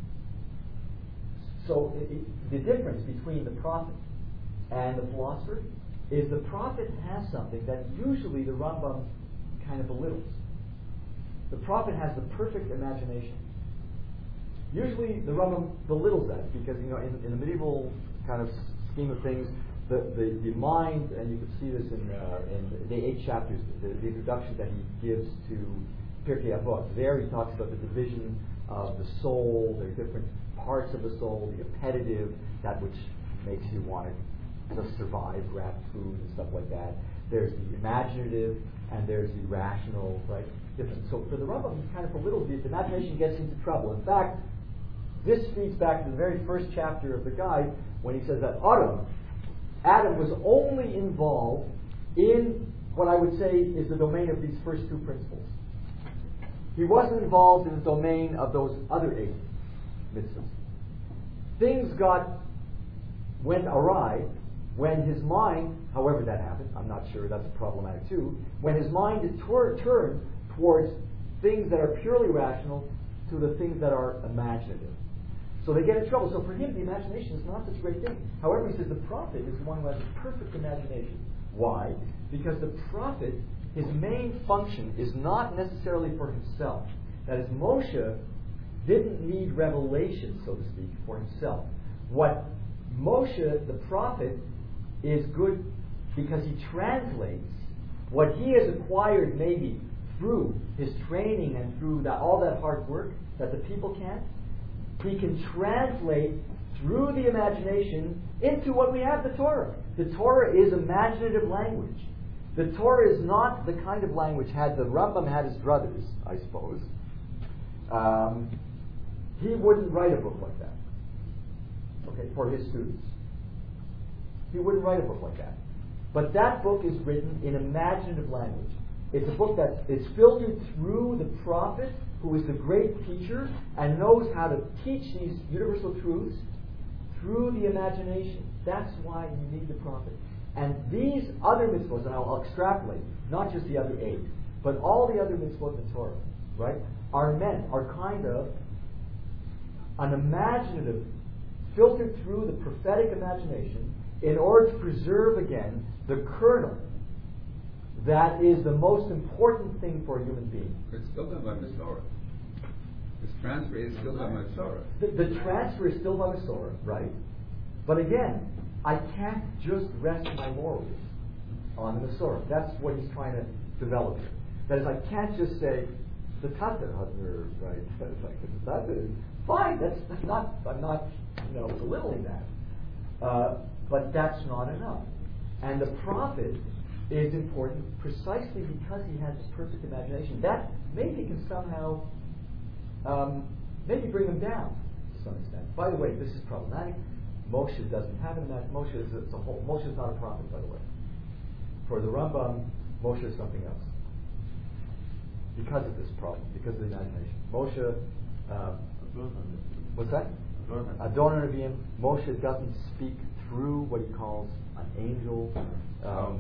so it, it, the difference between the prophet and the philosopher is the prophet has something that usually the Rambam kind of belittles. The prophet has the perfect imagination. Usually the Rambam belittles that because, you know, in, in the medieval kind of scheme of things, the, the, the mind, and you can see this in, uh, in the eight chapters, the, the introduction that he gives to Pirkei Avot. There he talks about the division of the soul, the different parts of the soul, the appetitive, that which makes you want to just survive, grab food and stuff like that. There's the imaginative, and there's the rational, right? Different. So for the Rambam, he kind of belittles it. The imagination gets into trouble. In fact, this feeds back to the very first chapter of the guide when he says that Adam, Adam was only involved in what I would say is the domain of these first two principles. He wasn't involved in the domain of those other eight mitzvahs. Things got went awry when his mind, however that happened, I'm not sure, that's problematic too, when his mind tor- turned towards things that are purely rational to the things that are imaginative. So they get in trouble. So for him, the imagination is not such a great thing. However, he says the prophet is the one who has a perfect imagination. Why? Because the prophet, his main function is not necessarily for himself. That is, Moshe didn't need revelation, so to speak, for himself. What Moshe, the prophet, is good because he translates what he has acquired maybe through his training and through that, all that hard work that the people can't. He can translate through the imagination into what we have, the Torah. The Torah is imaginative language. The Torah is not the kind of language, had the Rambam had his druthers, I suppose, um, he wouldn't write a book like that, okay, for his students. He wouldn't write a book like that. But that book is written in imaginative language. It's a book that is filtered through the prophet, who is the great teacher and knows how to teach these universal truths through the imagination. That's why you need the prophet. And these other mitzvot, and I'll, I'll extrapolate, not just the other eight, but all the other mitzvot in the Torah, right, are meant, are kind of an imaginative, filtered through the prophetic imagination in order to preserve again the kernel that is the most important thing for a human being. It's still done by Masorah. This transfer is still done by Masorah. The, the transfer is still by Masorah, right? But again, I can't just rest my laurels on the Masorah. That's what he's trying to develop here. That is, I can't just say, the Tata, right? It's like, the Tata is fine. That's, that's not, I'm not, you know, belittling that. Uh, but that's not enough. And the prophet is important precisely because he has this perfect imagination. That maybe can somehow um, maybe bring him down to some extent. By the way, this is problematic. Moshe doesn't have an imagination. Moshe is a, it's a whole, Moshe is not a prophet, by the way. For the Rambam, Moshe is something else. Because of this problem, because of the imagination. Moshe, uh, what's that? Adon Nevi'im. Moshe doesn't speak through what he calls an angel. Um,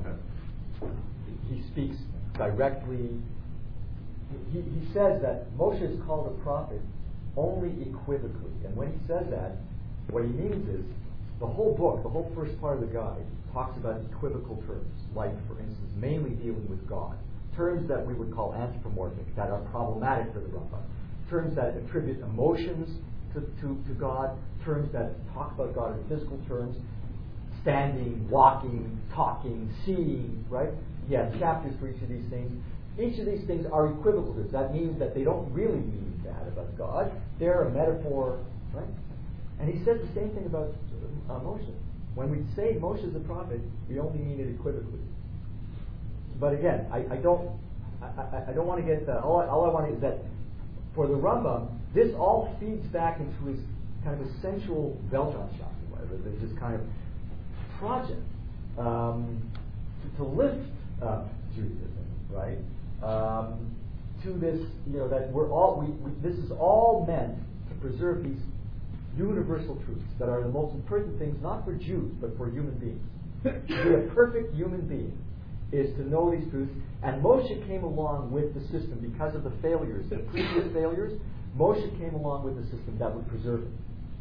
he speaks directly. He, he says that Moshe is called a prophet only equivocally. And when he says that, what he means is the whole book, the whole first part of the guide, talks about equivocal terms, like, for instance, mainly dealing with God. Terms that we would call anthropomorphic, that are problematic for the Rambam. Terms that attribute emotions to, to, to God. Terms that talk about God in physical terms. Standing, walking, talking, seeing, right? He has chapters for each of these things. Each of these things are equivocal. That means that they don't really mean that about God. They're a metaphor, right? And he says the same thing about uh, Moshe. When we say Moshe is a prophet, we only mean it equivocally. But again, I, I don't, I, I, I don't want to get the, all I, all I want to is that for the Rambam, this all feeds back into his kind of essential Weltanschauung, whatever. There's this kind of project um, to, to lift uh, Judaism, right? Um, to this, you know, that we're all, we, we, this is all meant to preserve these universal truths that are the most important things, not for Jews, but for human beings. To be a perfect human being is to know these truths. And Moshe came along with the system because of the failures, the previous failures. Moshe came along with the system that would preserve it.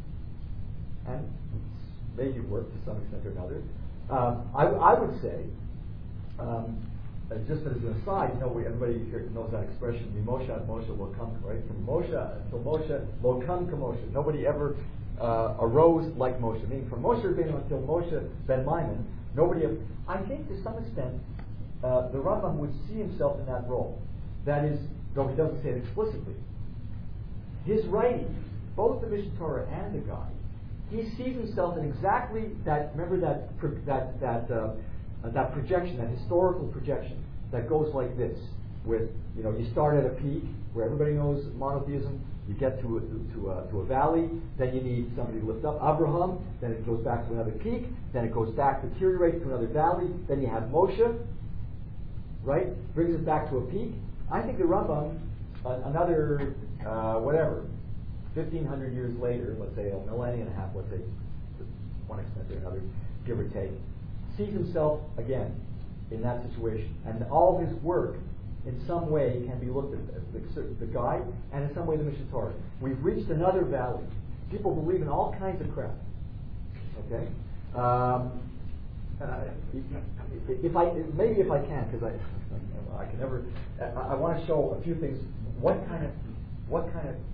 And maybe work to some extent or another. Um, I, I would say, um, uh, just as an aside, you know, we, everybody here knows that expression, Mimoshe ad Moshe lo kam, right? From Moshe until Moshe, lo kam ka Moshe. Nobody ever uh, arose like Moshe. Meaning from Moshe Rabbeinu until Moshe ben Maimon, nobody ever. I think to some extent, uh, the Rambam would see himself in that role. That is, though he doesn't say it explicitly, his writings, both the Mishneh Torah and the Guide, he sees himself in exactly that. Remember that pro, that that uh, uh, that projection, that historical projection that goes like this. With you know, you start at a peak where everybody knows monotheism. You get to a, to a, to a valley. Then you need somebody to lift up Abraham. Then it goes back to another peak. Then it goes back, deteriorates to another valley. Then you have Moshe. Right, brings us back to a peak. I think the Rambam, uh, another uh, whatever. Fifteen hundred years later, let's say a millennia and a half, let's say, to one extent or another, give or take, sees himself again in that situation, and all his work, in some way, can be looked at as the, the guide, and in some way the Mishneh Torah. We've reached another valley. People believe in all kinds of crap. Okay, um, and I, if I maybe if I can, because I I can never. I, I want to show a few things. What kind of what kind of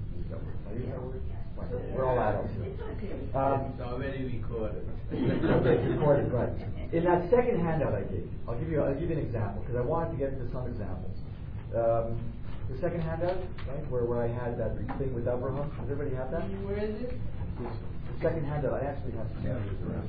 We're all adults here. Um, It's already recorded. okay, recorded, right. In that second handout I gave you, I'll give you, I'll give you an example because I wanted to get into some examples. Um, the second handout, right, where, where I had that thing with Abraham. Does everybody have that? Where is it? The second handout, I actually have some images around.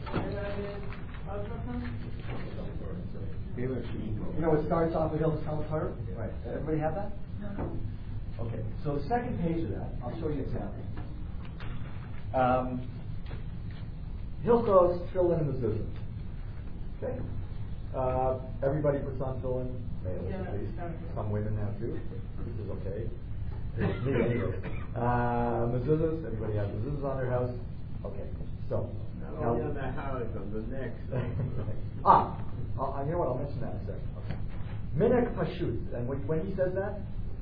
You know, it starts off with Hilchos Talmud Torah. Right. Everybody have that? No. Okay, so the second page of that, I'll show you an example. Um, Hilchos, Tefillin, and Mezuzah. Okay? Uh, everybody puts on tefillin, males Yeah, at least. sorry. Some women now too. This is okay. It's me anyway. Uh, mezuzahs, everybody has mezuzahs on their house. Okay, so. Not only on the house, on the next. ah, uh, you know what? I'll mention that in a second. Okay. Minhag Pashut, and when, when he says that,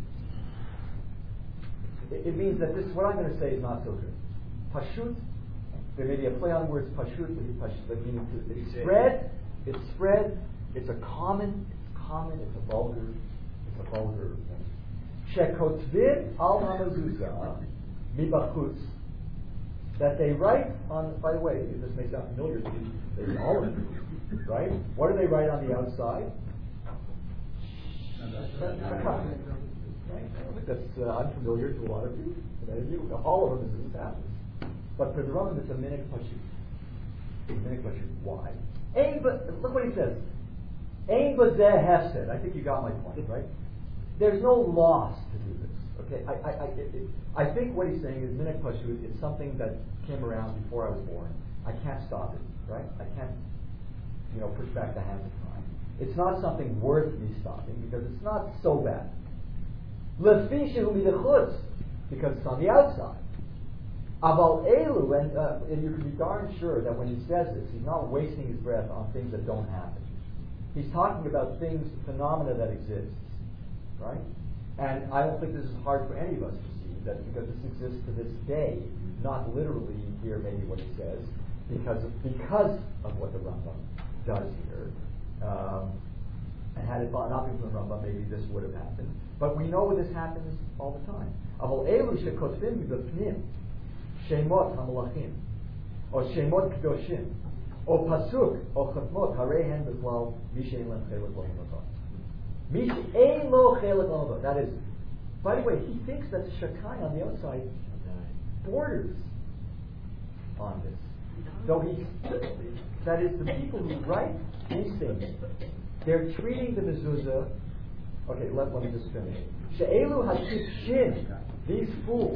it, it means that this, what I'm going to say is not so good. Pashut, there may be a play on words, Pashut, but meaning to, it's spread, it's spread, it's a common, it's common, it's a vulgar, it's a vulgar thing. Shekotvin al hamazuzah mibachutz, that they write on, by the way, this may sound familiar to you, they all of you, right? What do they write on the outside? Right? I think that's uh, unfamiliar to a lot of you. Many of you, all of them, this is happens. But for the Rambam, it's a minhag pashut. A minhag pashut. Why? A, but look what he says. Ein bazeh hefsed. I think you got my point, right? There's no loss to do this. Okay, I, I, I, it, it, I think what he's saying is minik pashut. It's something that came around before I was born. I can't stop it, right? I can't, you know, push back the hands of time. It's not something worth me stopping because it's not so bad. Lefi shehu midechutz, because it's on the outside. Aval elu, and, uh, and you can be darn sure that when he says this, he's not wasting his breath on things that don't happen. He's talking about things, phenomena that exist, right? And I don't think this is hard for any of us to see, that because this exists to this day, not literally here maybe what he says, because of, because of what the Rambam does here. Um, and had it not been from the Rambam, maybe this would have happened. But we know this happens all the time. Aval elu shekotvim mibapnim, shemot hamalachim, or shemot kedoshim, or pasuk, or chatmot, harehen b'klal, mi she'en lem chelik lo himotah. Mi she'en lo chelik lo himotah. That is, by the way, he thinks that Shakai on the outside borders on this. So he, that is, the people who write these things, they're treating the mezuzah. Okay, let, let me just finish. She'elu hashifshin, these fools,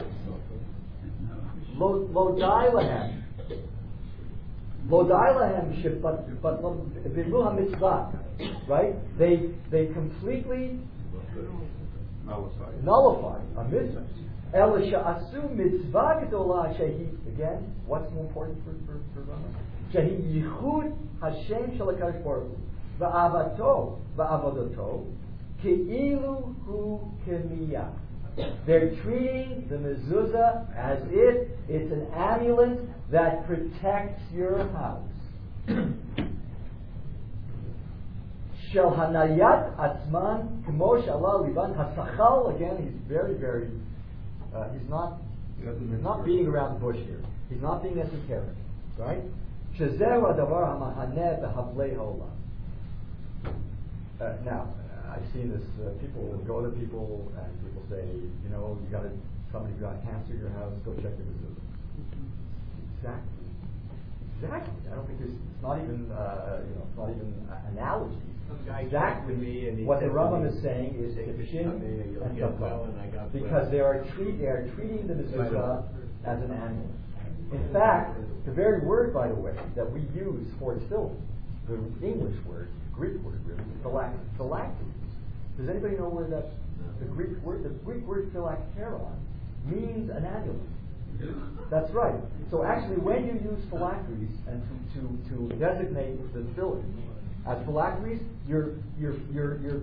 lo lo dai lahem, lo dai lahem shif, but but bilu hamitzvah, right? They they completely Nullify. nullify a mitzvah. El sha'asu mitzvah gedolah shehi. Again, what's more important for for for Rambam? Shehi yichud Hashem shel HaKadosh Baruch Hu va'avato va'avodato ke'ilu hu kemiyah. They're treating the mezuzah as if it's an amulet that protects your house. Shel hanayat atzman kmo shala liban hasachal. Again, he's very, very. Uh, he's not. He's not beating around the bush here. He's not being esoteric, right? Shezeh hadavar hamahaneh behavlei haolam. Now, I've seen this. Uh, people go to people and people say, you know, you got to somebody got cancer in your house. Go check the mezuzah. Exactly. Exactly. I don't think there's. It's not even. Uh, you know, it's not even uh, analogy. Some guy Exactly came to me and he what the said to Rambam me, is saying is "Take a Kipshin shot, maybe you'll and get Tafel. well," and I got Because well. they are treat they are treating the mezuzah as an animal. In fact, the very word, by the way, that we use for tefillin, the English word, Greek word really, phylacteries. Does anybody know where that the Greek word the Greek word phylacteron means an amulet? That's right. So actually, when you use phylacteries and to, to, to designate the tefillin as phylacteries, you're you're you're you're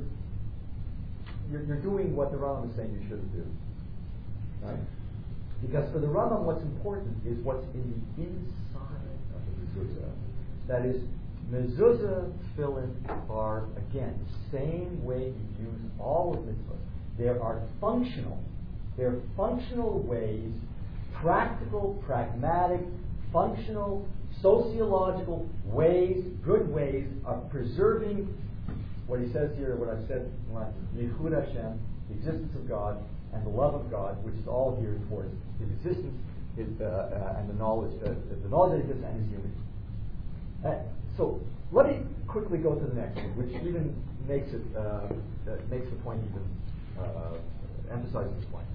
you're, you're doing what the Rambam is saying you shouldn't do. Right? Because for the Rambam, what's important is what's in the inside of the mezuzah. That is, mezuzah tefillin are again the same way you use all of mitzvahs. There are functional, they're functional ways, practical, pragmatic, functional, sociological ways, good ways of preserving what he says here, what I've said, Yichud Hashem, the existence of God, and the love of God, which is all geared towards his existence, his, uh, uh, and the knowledge, uh, the knowledge that exists and his unity. Uh, so let me quickly go to the next one, which even makes it uh, uh, makes the point even uh, emphasizes the point.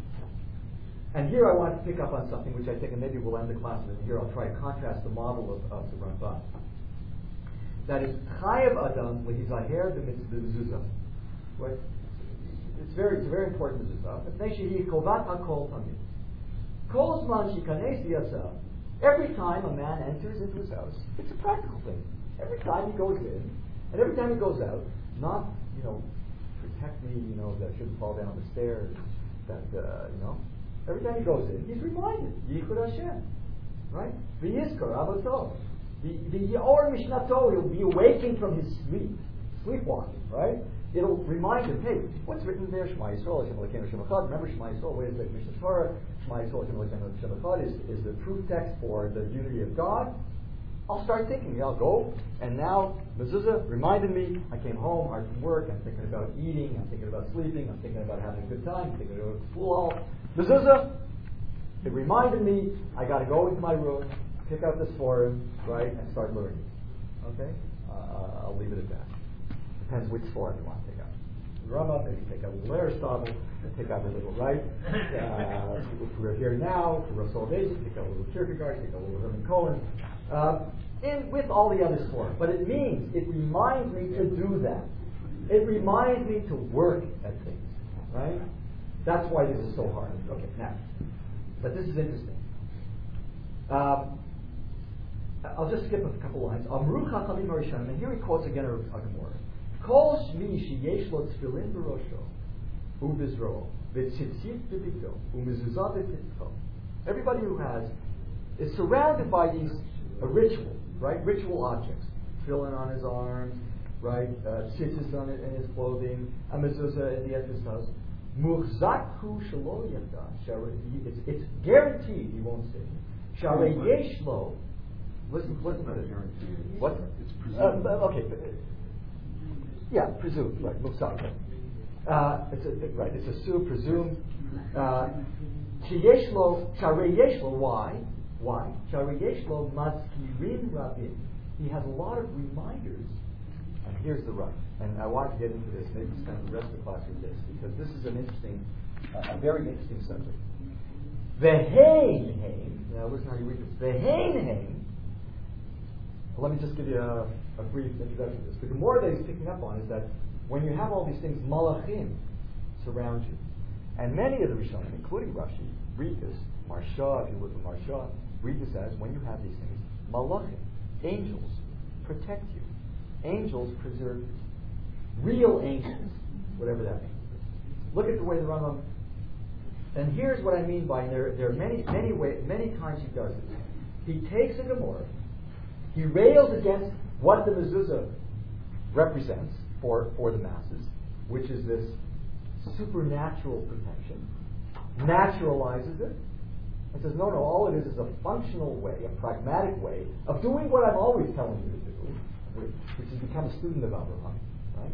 And here I want to pick up on something which I think, and maybe we'll end the class with. Here I'll try to contrast the model of, of the Rambam. That is, Chayav Adam lehizaher b'mezuzah. Right? It's very, it's a very important mezuzah. B'nei shehi kovat hakol tamid. Kol zman shikanes yasa. Every time a man enters into his house, it's a practical thing. Every time he goes in, and every time he goes out, not, you know, protect me, you know, that I shouldn't fall down the stairs, that, uh, you know. Every time he goes in, he's reminded, Yichud Hashem, right? V'yizkar avoto. V'yor mishnato, he'll be awakened from his sleep, sleepwalking, right? It'll remind him, hey, what's written there? Shema Yisrael, Hashem Elokeinu Hashem Echad. Remember Shema Yisrael, what is it? Mishnah Torah. Shema Yisrael, Hashem Elokeinu Hashem Echad is, is the proof text for the unity of God. I'll start thinking, I'll go, and now mezuzah reminded me, I came home, hard from work, I'm thinking about eating, I'm thinking about sleeping, I'm thinking about having a good time, I'm thinking about school. Mezuzah, it reminded me, I got to go into my room, pick out this forum, right, and start learning. Okay? Uh, I'll leave it at that. depends which form you want to take out. The Rambam, maybe take out a little Aristotle, and take out a little, right? Uh, if we're here now, for Russell Daisy, take out a little Kierkegaard, take out a little Herman Cohen, uh, in, with all the others for. But it means, it reminds me to do that. It reminds me to work at things, right? That's why this is so hard. Okay, now, but this is interesting. Um, I'll just skip a couple lines. Amru Chachamim Harishonim, and here he quotes again a, a Gemara. Kol shmi sheyesh lo tefillin b'rosho u'bizro v'tzitzit b'bito u'mezuzah b'titcho. Everybody who has is surrounded by these uh, ritual, right? Ritual objects. Tefillin on his arms, right? Uh, tzitzis on it in his clothing, a mezuzah at the end of his house. Muchzakhu shelo yada. It's it's guaranteed he won't sin. Sharei yesh lo. Listen, listen to this. What? It's presumed. Uh, okay. Yeah, presumed. Right. Muchzak. Uh, it's a, right. It's assumed, presumed. Sheyesh lo. Sharei yesh lo. Why? Why? Sharei yesh lo mazkirin rabim. He has a lot of reminders. And here's the rub. And I want to get into this. Maybe spend the rest of the class with this, because this is an interesting, uh, a very interesting subject. Vehein heim. Now listen how you read this. Vehein heim. Let me just give you a, a brief introduction to this. The Gemara that he's picking up on is that when you have all these things, malachim surround you. And many of the Rishonim, including Rashi, read this. Marsha, if you look at Marsha, read this as, when you have these things, malachim, angels, protect you. Angels preserve you. Real angels, whatever that means. Look at the way the Rambam, and here's what I mean by, there, there are many, many ways, many times he does this. He takes a Gemara, he rails against what the mezuzah represents for, for the masses, which is this supernatural protection, naturalizes it, and says, no, no, all it is is a functional way, a pragmatic way of doing what I'm always telling you to do, which is become a student of Abraham, right?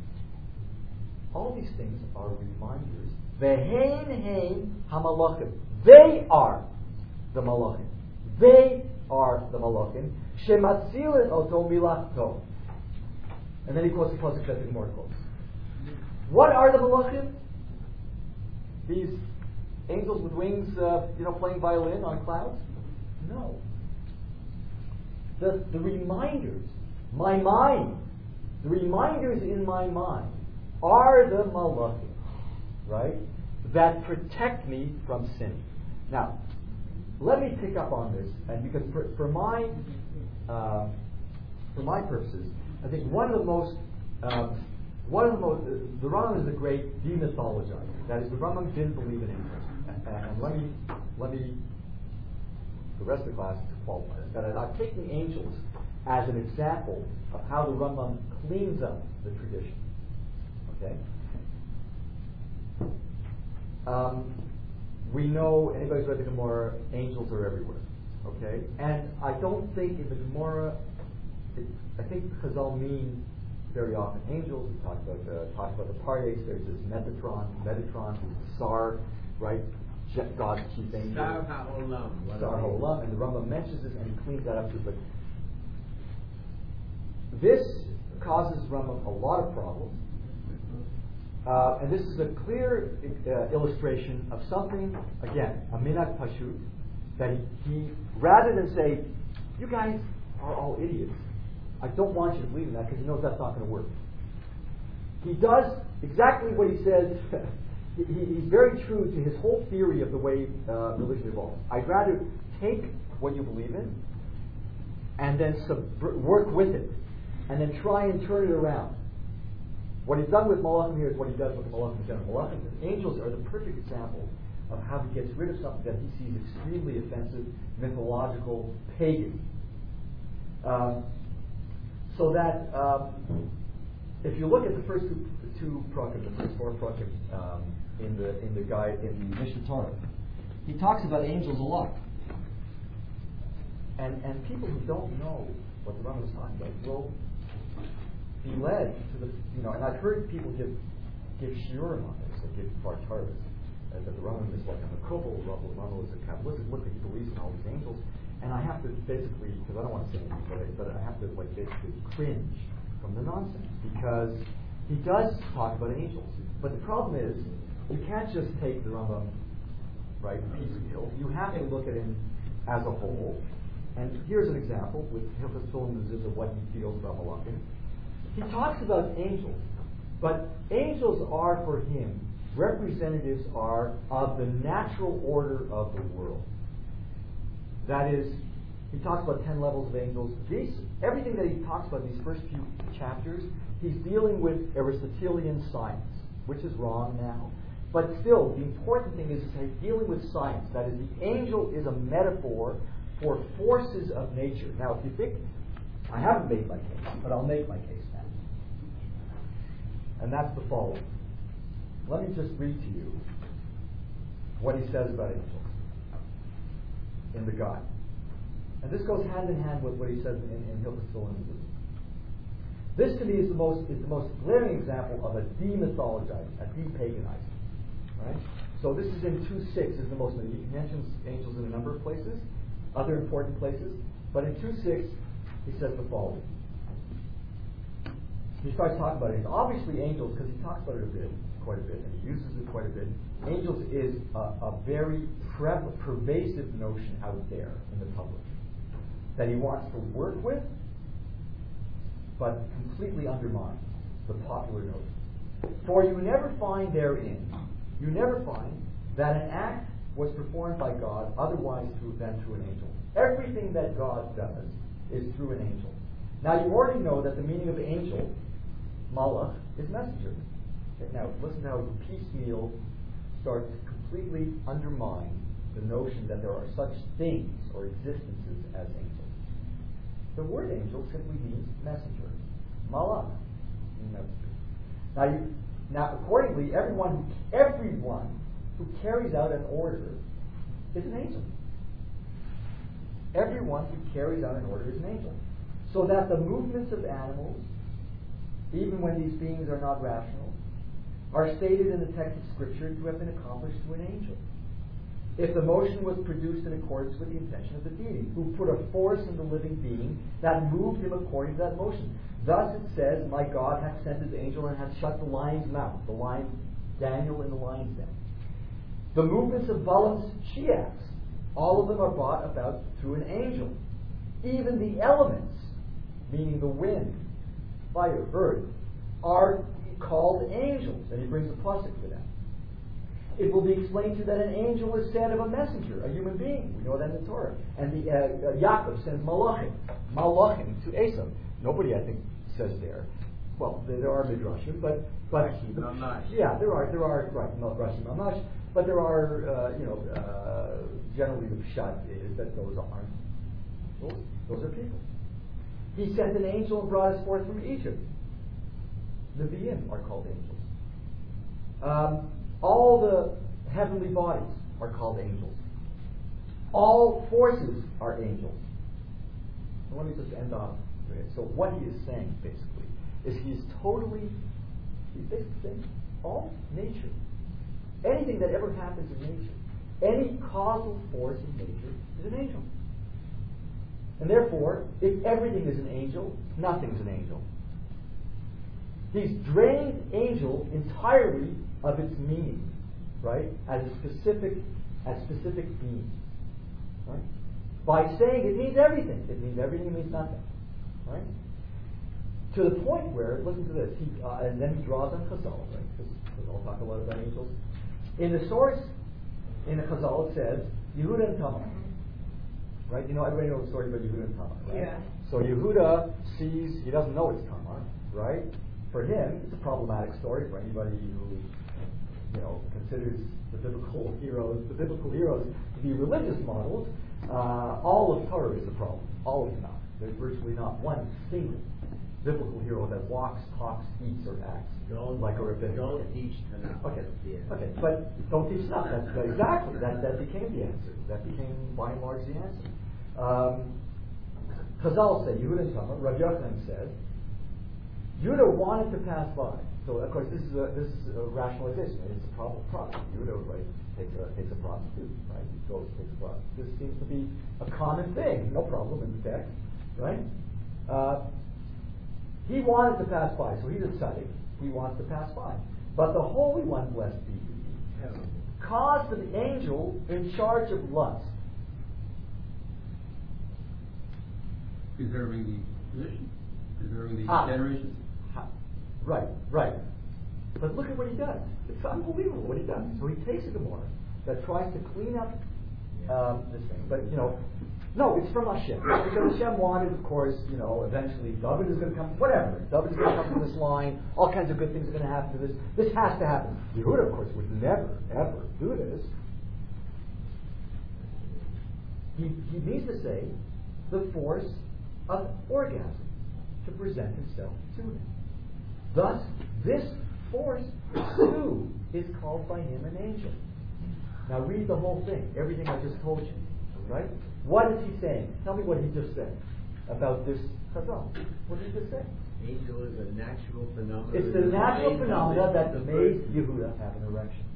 All these things are reminders. Vehein heim hamalachim. They are the malachim. They are the malachim. Shematzilin oto milachto. And then he quotes the pasuk that the Gemara quotes. What are the malachim? These angels with wings, uh, you know, playing violin on clouds? No. The the reminders, my mind, the reminders in my mind are the malachim, right? That protect me from sin. Now, let me pick up on this, and because for, for my uh, for my purposes, I think one of the most um, one of the most uh, the Rambam is a great demythologizer. That is, the Rambam didn't believe in angels, and, and let me let me the rest of the class to qualify this. That I'm taking angels as an example of how the Rambam cleans up the tradition. Okay. Um, we know, anybody's read the Gemara, angels are everywhere. Okay? And I don't think in the Gemara, it, I think Chazal mean very often angels. We talk about the, talk about the Pardes. There's this Metatron, Metatron, who's the Sar, right? God's chief angel. Sar HaOlam. Sar HaOlam. And the Rambam mentions this and he cleans that up too. But this causes Rambam a lot of problems. Uh, and this is a clear uh, illustration of something, again, a minhag pashut, that he, he, rather than say, you guys are all idiots, I don't want you to believe in that because he knows that's not going to work. He does exactly what he says. he, he's very true to his whole theory of the way uh, religion evolves. I'd rather take what you believe in and then sub- work with it and then try and turn it around. What he's done with Malachim here is what he does with Malachim in general. Malachim, angels are the perfect example of how he gets rid of something that he sees extremely offensive, mythological, pagan. Um, so that um, if you look at the first two, two prakim, the first four prakim um, in the in the guide in the Mishnah Torah, he talks about angels a lot. And and people who don't know what the Rambam is talking about will be led to the, you know, and I've heard people give give shiurim on this, or give fartaras, uh, that the Rambam is like a makubal, the Rambam is a Kabbalistic, look, he believes in all these angels, and I have to basically, because I don't want to say anything, but I, but I have to like basically cringe from the nonsense, because he does talk about angels. But the problem is, you can't just take the Rambam, right, piecemeal. You have to look at him as a whole. And here's an example with Hilchos Tefillin Mezuzah of what he feels about Malachim. He talks about angels, but angels are for him, representatives are of the natural order of the world. That is, he talks about ten levels of angels. These, everything that he talks about in these first few chapters, he's dealing with Aristotelian science, which is wrong now. But still, the important thing is he's dealing with science. That is, the angel is a metaphor for forces of nature. Now, if you think, I haven't made my case, but I'll make my case now. And that's the following. Let me just read to you what he says about angels in the God. And this goes hand in hand with what he says in, in Hilchos Tefillin. This to me is the most is the most glaring example of a demythologizing, a depaganizing. Right? So this is in two six is the most he mentions angels in a number of places, other important places, but in two six he says the following. He starts talking about it. Obviously angels, because he talks about it a bit, quite a bit, and he uses it quite a bit. Angels is a, a very pre- pervasive notion out there in the public that he wants to work with, but completely undermines the popular notion. For you never find therein, you never find that an act was performed by God otherwise through, than through an angel. Everything that God does is through an angel. Now you already know that the meaning of angel, malach, is messenger. Okay, now listen to how piecemeal starts to completely undermine the notion that there are such things or existences as angels. The word angel simply means messenger. Malach means messenger. Now, you, now accordingly, everyone who, everyone who carries out an order is an angel. Everyone who carries out an order is an angel. So that the movements of animals, even when these beings are not rational, are stated in the text of Scripture to have been accomplished through an angel. If the motion was produced in accordance with the intention of the deity, who put a force in the living being that moved him according to that motion. Thus it says, my God hath sent his angel and hath shut the lion's mouth. The lion, Daniel in the lion's den. The movements of Balaam's Shiaks, all of them are brought about through an angel. Even the elements, meaning the wind, fire, earth, are called angels. And he brings a pasuk for that. It will be explained to you that an angel is said of a messenger, a human being. We know that in the Torah. And the uh, uh, Yaakov sends malachim, malachim to Esav. Nobody, I think, says there. Well, there, there are midrashim, but but yeah, there are there are right midrashim mamash, but there are uh, you know uh, generally the pshat is that those aren't those, those are people. He sent an angel and brought us forth from Egypt. Nevi'im are called angels. Um, all the heavenly bodies are called angels. All forces are angels. So let me just end off with it. So what he is saying, basically, is he is totally, he's basically saying all nature, anything that ever happens in nature, any causal force in nature is an angel. And therefore, if everything is an angel, nothing is an angel. He's drained angel entirely of its meaning, right? As a specific, as specific being, right? By saying it means everything. It means everything. It means nothing, right? To the point where, listen to this, he, uh, and then he draws on Chazal, right? Because Chazal talk a lot about angels. In the source, in the Chazal, it says Yehuda and Tamar, right? You know, everybody knows the story about Yehuda and Tamar, right? Yeah. So Yehuda sees, he doesn't know it's Tamar, right? For him, it's a problematic story for anybody who, you know, considers the biblical heroes, the biblical heroes to be religious models. Uh, all of Torah is a problem. All of them are. There's virtually not one single biblical hero that walks, talks, eats, or acts Don't, like a rabbinic. don't teach Tanakh. Okay, Yeah. okay, but don't teach enough. That's that, exactly that. That became the answer. That became by and large the answer. Um, Chazal say Yehuda and Tamar. Rav Yochanan says Yehuda wanted to pass by. So of course this is a this is a rationalization. Right? It's a problem. Problem. Yehuda, right, takes a takes a prostitute. Right, he goes takes a prostitute. This seems to be a common thing. No problem in the text, right? Uh, He wanted to pass by, so he's a tzaddik. He wants to pass by. But the Holy One, blessed be he, caused the angel in charge of lust. Preserving the position, preserving the Ah. generations. Ha- Right, right. But look at what he does. It's unbelievable what he does. So he takes a Gemara that tries to clean up um, this thing. But, you know, no, it's from Hashem. Because Hashem wanted, of course, you know, eventually David is going to come, whatever. David is going to come from this line. All kinds of good things are going to happen to this. This has to happen. Yehuda, of course, would never, ever do this. He, he means to say the force of orgasm to present himself to him. Thus, this force, too, is called by him an angel. Now read the whole thing, everything I just told you, right? What is he saying? Tell me what he just said about this chazal. What did he just say? Angel is a natural phenomenon. It's the natural Made phenomena of that the made first- Yehuda have an erection.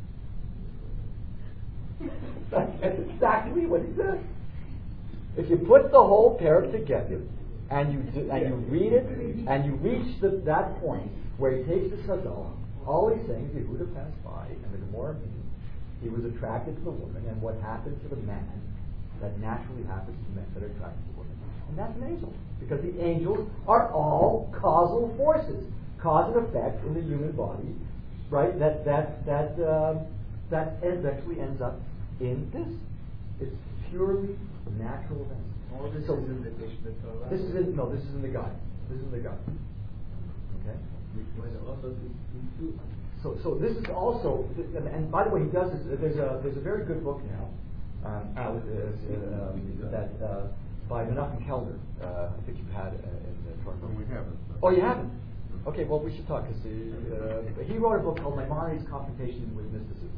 That's exactly what he said. If you put the whole parak together, and you do, and you read it, and you reach the, that point where he takes the chazal, all he's saying is Yehuda passed by, and the Gemara means he was attracted to the woman, and what happened to the man that naturally happens to men that are attracted to women, and that's an angel, because the angels are all causal forces, cause and effect in the human body, right? That that that um, that eventually ends up in this. It's purely natural events. All this So, is in the Mishnah Torah. This is in, no, this is in the guide. This is in the guide. Okay. When also the- So, so this is also, and, and by the way, he does this. There's a there's a very good book now um, out uh, uh, um, that uh, by Menachem Kellner. Uh, I think you've had uh, in the Torah. We haven't. Oh, you haven't. Okay, well we should talk because uh, he wrote a book called Maimonides' Confrontation with Mysticism.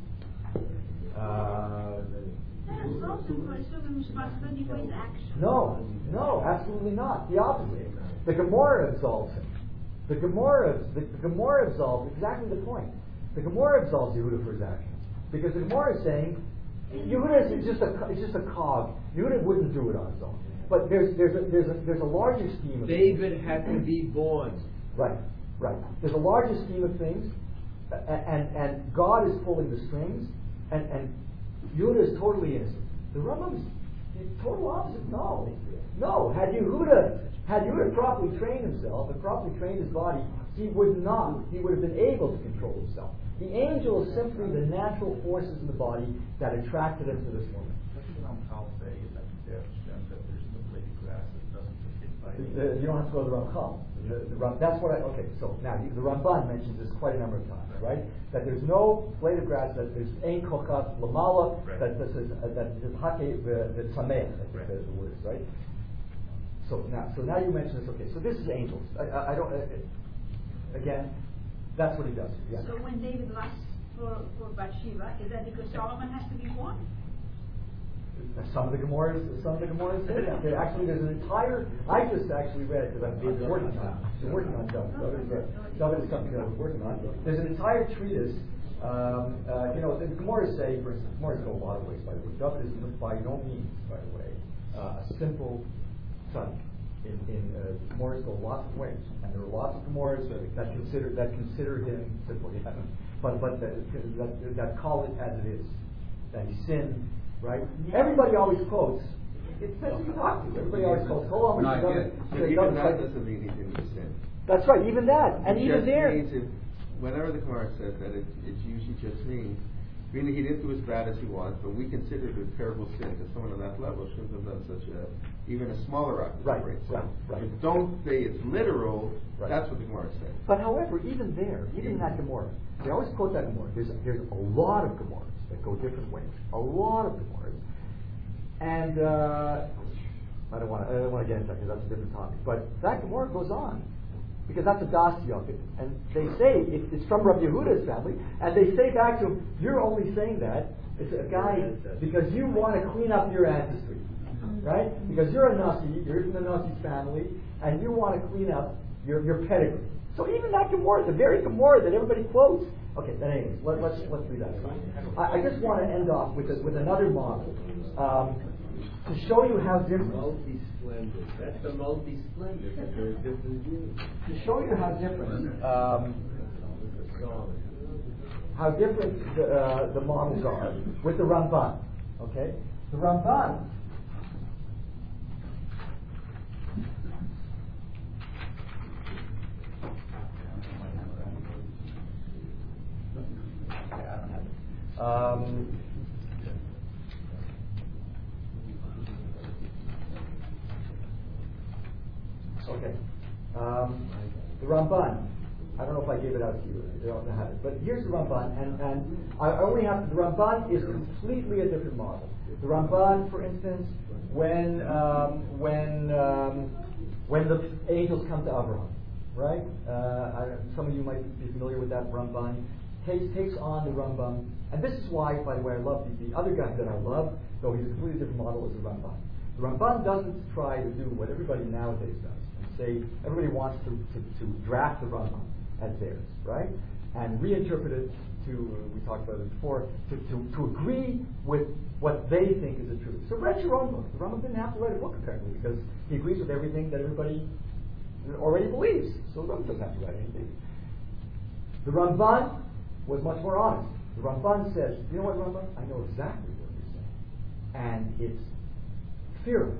Uh, No, no, absolutely not. The opposite. The Gemara absolves him. The Gemara, the, the Gemara absolves exactly the point. The Gemara absolves Yehuda for his actions because the Gemara is saying Yehuda is just a it's just a cog. Yehuda wouldn't do it on his own. But there's there's a, there's a there's a larger scheme of David things. had to be born. Right, right. There's a larger scheme of things, and and, and God is pulling the strings, and and Yehuda is totally innocent. The Rambam is the total opposite. No, no. Had Yehuda had Yehuda properly trained himself and properly trained his body, he would not. He would have been able to control himself. The angel is simply the natural forces in the body that attracted him to this woman. Doesn't Ramchal say that there's that there's no blade of grass that doesn't fit by The- the- you don't have to go to the Ramchal. The, the Ram, that's what I. Okay, so now you, the Ramban mentions this quite a number of times, right? That there's no blade of grass. That there's ein kochas lamala. Right. That this is uh, that this hake the tzameach. I think Right. the, the word is right. So now, so now you mention this. Okay, so this is angels. I, I, I don't. Uh, again, that's what he does. Yeah. So when David lusts for, for Bathsheba, is that because Solomon has to be born? Some of the Gemaras, some of the Gemaras say that. There, actually, there's an entire. I just actually read it because I've been working on, been working on David. David is, a, David is something that I was working on. There's an entire treatise. Um, uh, you know, the Gemaras say, for instance, Gemaras go a lot of ways. By the way, David is by no means, by the way, uh, a simple son. In, in uh, Gemaras go lots of ways, and there are lots of Gemaras that consider that consider him simple. Yeah. But but that, that that call it as it is, that he sinned. Right? Everybody always quotes. It says you talk to. Everybody always quotes. Hold on, Not yet. But even that doesn't mean he didn't sin. That's right. Even that, and It even just there. means if, whenever the Gemara says that, it, it usually just means, meaning he didn't do as bad as he was, but we consider it a terrible sin. Because someone on that level shouldn't have done such a, even a smaller act. Right, Right, right, right. But don't say it's literal. Right. That's what the Gemara says. But however, even there, even in that Gemara, they always quote that Gemara. There's there's a lot of Gemaras that go different ways. A lot of Gemaras. And uh, I don't want to. I don't want to get into that because that's a different topic. But that Gemara goes on because that's a Das Yokid, and they say it, it's from Rabbi Yehuda's family, and they say back to him, "You're only saying that it's a guy because you want to clean up your ancestry, right? Because you're a Nasi, you're from the Nasi family, and you want to clean up your your pedigree." So even that Gemara, the very Gemara that everybody quotes. Okay, then anyways, let, let's let's read that. I, I just want to end off with a, with another model. Um, to show you how different. Multi-splendid. That's the multi-splendid, that there are different views. To show you how different, um, Song. how different the, uh, the models are with the Ramban. Okay, the Ramban. Um, okay. Um, the Ramban. I don't know if I gave it out to you. You don't have it. But here's the Ramban, and, and I only have to, the Ramban is completely a different model. The Ramban, for instance, when um, when um, when the angels come to Abraham, right? Uh, I, some of you might be familiar with that Ramban. Takes takes on the Rambam, and this is why, by the way, I love the, the other guy that I love, though he's a completely different model, is the Ramban. The Ramban doesn't try to do what everybody nowadays does and say everybody wants to, to, to draft the Rambam as theirs, right? And reinterpret it to, uh, we talked about it before, to, to, to agree with what they think is the truth. So write your own book. The Rambam didn't have to write a book, apparently, because he agrees with everything that everybody already believes. So the Rambam doesn't have to write anything. The Ramban was much more honest. The Ramban says, you know what, Ramban? I know exactly what you're saying. And it's fearful.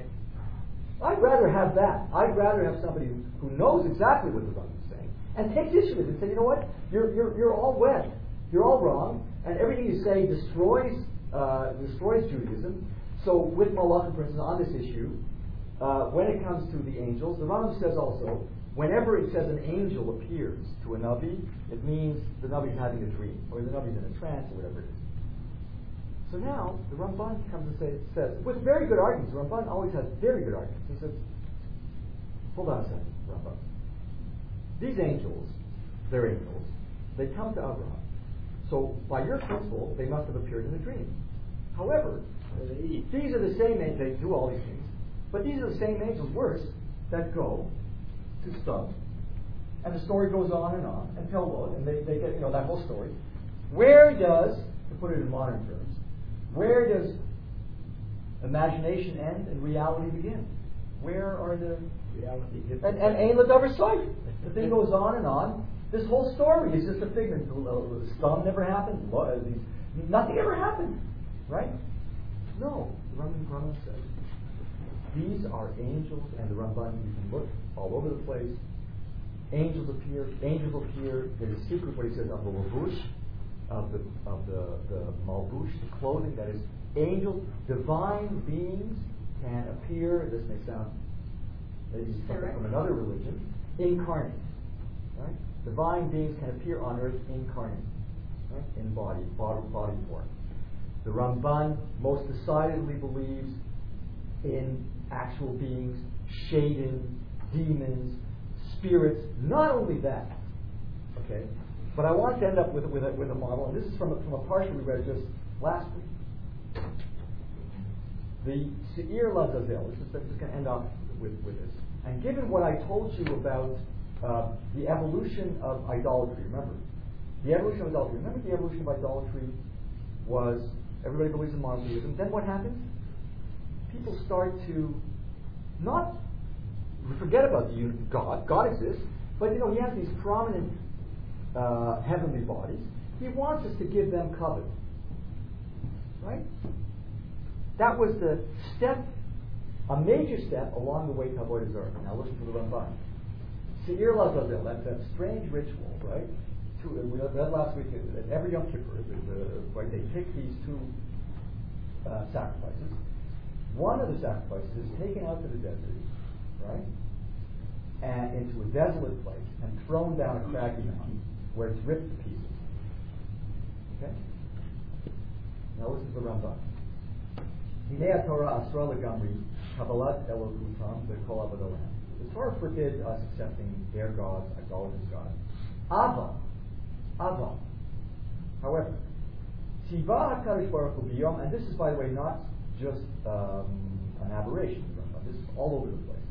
I'd rather have that. I'd rather have somebody who knows exactly what the Ramban is saying and takes issue with it and say, you know what, you're, you're, you're all wet. You're all wrong. And everything you say destroys uh, destroys Judaism. So with Malachim, for instance, on this issue, uh, when it comes to the angels, the Rambam says also, whenever it says an angel appears to a Navi, it means the Navi is having a dream, or the Navi is in a trance, or whatever it is. So now, the Ramban comes and say, says, with very good arguments, the Ramban always has very good arguments. He says, hold on a second, Ramban. These angels, they're angels, they come to Abraham. So, by your principle, they must have appeared in a dream. However, these are the same angels, they do all these things, but these are the same angels, worse, that go to stone, and the story goes on and on until Lord, and they, they get, you know, that whole story. Where does, to put it in modern terms, where does imagination end and reality begin? Where are the Reality. and and Ein L'Davar Sof? The thing goes on and on. This whole story is just a figment. The stone never happened. Nothing ever happened, right? No, the Ramban Ramban says these are angels, and the Ramban, you can look all over the place. Angels appear. Angels appear. There's a secret what he says of the lavush, of the of the the malbush, the clothing. That is, angels, divine beings can appear. This may sound maybe something from another religion. Incarnate, right? Divine beings can appear on earth incarnate, right? In body, body, body form. The Ramban most decidedly believes in actual beings, shading, demons, spirits. Not only that, okay, but I want to end up with with a, with a model, and this is from a, from a parsha we read just last week. The Seir Lazazel. This is just going to end up with, with this. And given what I told you about uh, the evolution of idolatry, remember the evolution of idolatry. Remember the evolution of idolatry was everybody believes in monotheism. Then what happens? People start to not forget about the unity of God. God exists, but you know He has these prominent uh, heavenly bodies. He wants us to give them kavod, right? That was the step, a major step along the way to avoid Zarah. Now listen to the Ramban. Seir Lazazel, that's that strange ritual, right? Two, we read last week that every Yom Kippur, the, the, right, they take these two uh, sacrifices. One of the sacrifices is taken out to the desert, right, and into a desolate place and thrown down a craggy mountain where it's ripped to pieces. Okay? Now listen to the Ramban. Hinei Torah asra legamri kabbalat elokutam v'kol avodolam. The Torah forbids us accepting their gods, idolatrous gods. Ava, Ava. However, Tiva HaKadosh Baruch Hu biyom, and this is, by the way, not just um, an aberration. This is all over the place.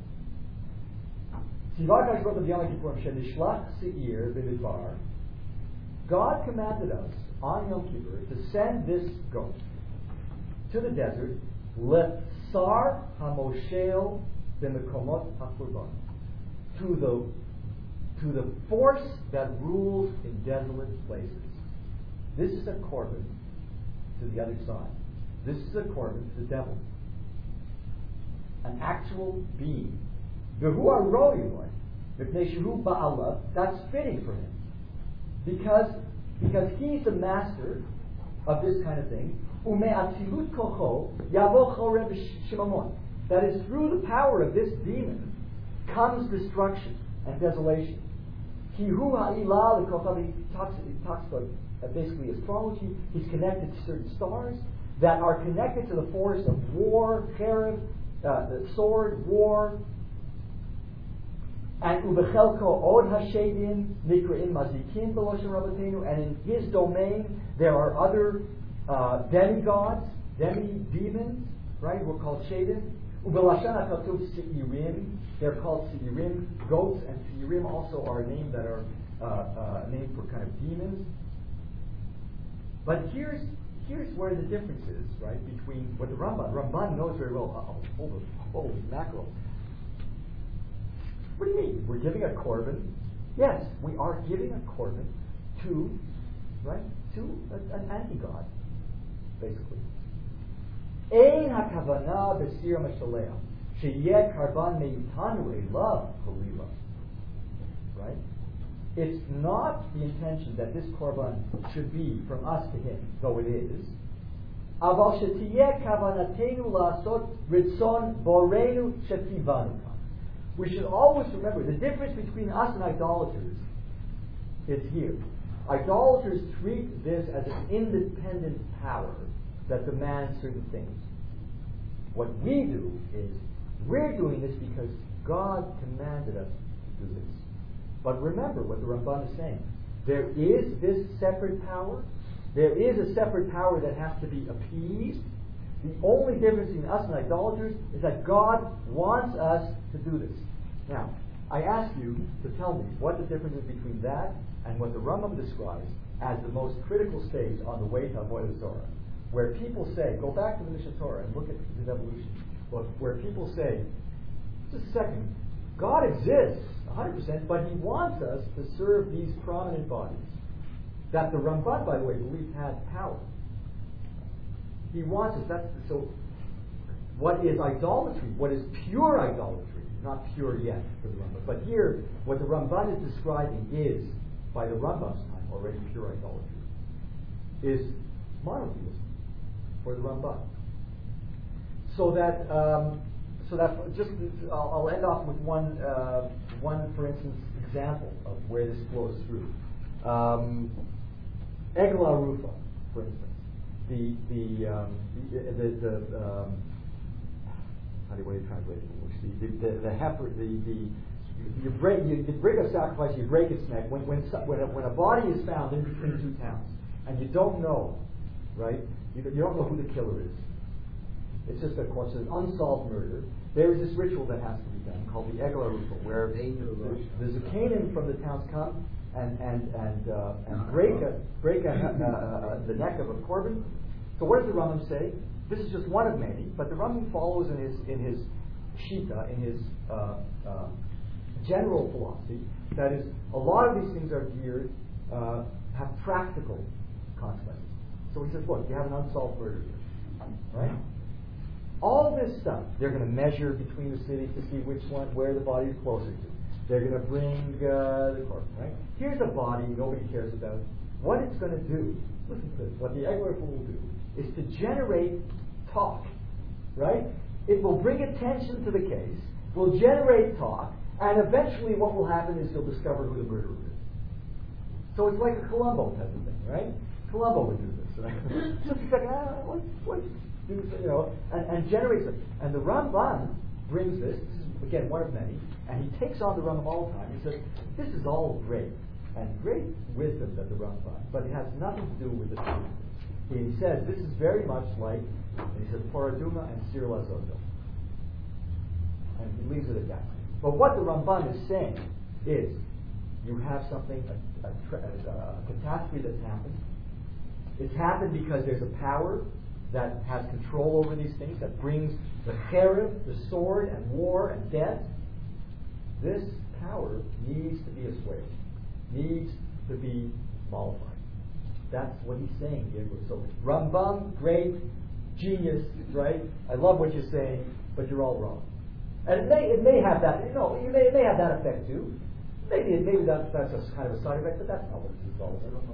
Tiva HaKadosh Baruch Hu biyom Kippurim shenishlach seir b'midbar. God commanded us on Yom Kippur to send this goat to the desert Letsar hamoshel b'mekomot hakurban, to the to the force that rules in desolate places. This is a korban to the other side. This is a korban to the devil. An actual being. V'hu aroyoi, mipnei shehu ba'ala, that's fitting for him. Because, because he's the master of this kind of thing. Ume'atzilut kocho yavo chorev shimamon. That is, through the power of this demon comes destruction and desolation. Kihu ha'ilal l'kochav, he talks, he talks about uh, basically astrology. He's connected to certain stars that are connected to the force of war, cherub, uh, the sword, war. And ubechelko od hashedim nikraim mazikin b'loshen rabbeinu, and in his domain there are other uh, demigods, demi-demons, right? We're called shedim. Ubelashon hakatuv seirim, they're called seirim, goats, and seirim also are named that are uh, uh, named for kind of demons. But here's here's where the difference is, right, between what the Ramban Ramban knows very well. Uh-oh, hold on, holy mackerel. What do you mean? We're giving a korban? Yes, we are giving a korban to, right, to a, an anti-god, basically. Ein hakavana b'sir mashaleh sheyeh karban meitanu elav kolila. Right? It's not the intention that this korban should be from us to him, though it is. Aval shetiyeh kavanatenu la'asot ritzon borenu shetivanu. We should always remember the difference between us and idolaters is here. Idolaters treat this as an independent power that demands certain things. What we do is we're doing this because God commanded us to do this. But remember what the Ramban is saying. There is this separate power. There is a separate power that has to be appeased. The only difference between us and idolaters is that God wants us to do this. Now, I ask you to tell me what the difference is between that and what the Rambam describes as the most critical stage on the way to Avodah Zorah, where people say, go back to the Mishnah Torah and look at the evolution, but where people say, just a second, God exists one hundred percent, but He wants us to serve these prominent bodies that the Ramban, by the way, believed had power. He wants us. That's so. What is idolatry? What is pure idolatry? Not pure yet for the Ramban. But here, what the Ramban is describing is, by the Rambam's time, already pure idolatry, is monotheism for the Ramban. So that, um, so that just, I'll, I'll end off with one, uh, one, for instance, example of where this flows through. Um, Egel Arufa, for instance. The the um, the, the, the um, how do you translate it? The the, the heifer, the the you break you, you bring a sacrifice, you break its neck. When when when a, when a body is found in between two towns, and you don't know, right? You, you don't know who the killer is. It's just, of course, an unsolved murder. There is this ritual that has to be done called the Egel Arufa, where the, the Zakanim from the towns come and and and uh, and break a, break a, uh, uh, the neck of a korban. So what does the Rambam say? This is just one of many, but the Rambam follows in his in his shita, in his uh, uh, general philosophy. That is, a lot of these things are geared uh, have practical consequences. So he says, look, you have an unsolved murder here, right? All this stuff, they're going to measure between the cities to see which one, where the body is closer to. They're going to bring uh, the corpse, right? Here's a body nobody cares about. What it's going to do, listen to this, what the Egel Arufa will do is to generate talk, right? It will bring attention to the case, will generate talk, and eventually what will happen is you'll discover who the murderer is. So it's like a Columbo type of thing, right? Columbo would do this, right? Just a second, ah, what, what, do, you know, and, and generates it. And the Ramban brings this, this is, again, one of many, and he takes on the Rambam all the time. He says, this is all great, and great wisdom that the Rambam, but it has nothing to do with the truth. He says, this is very much like, and he says, Paraduma and Sir Lazoto. And he leaves it at that. But what the Ramban is saying is, you have something, a, a, a, a catastrophe that's happened. It's happened because there's a power that has control over these things, that brings the cherub, the sword, and war and death, this power needs to be assuaged, needs to be mollified. That's what he's saying here. So Rambam, great, genius, right? I love what you're saying, but you're all wrong. And it may it may have that, you know, it may, it may have that effect too. Maybe maybe that's that's a kind of a side effect, but that's not what it's all about.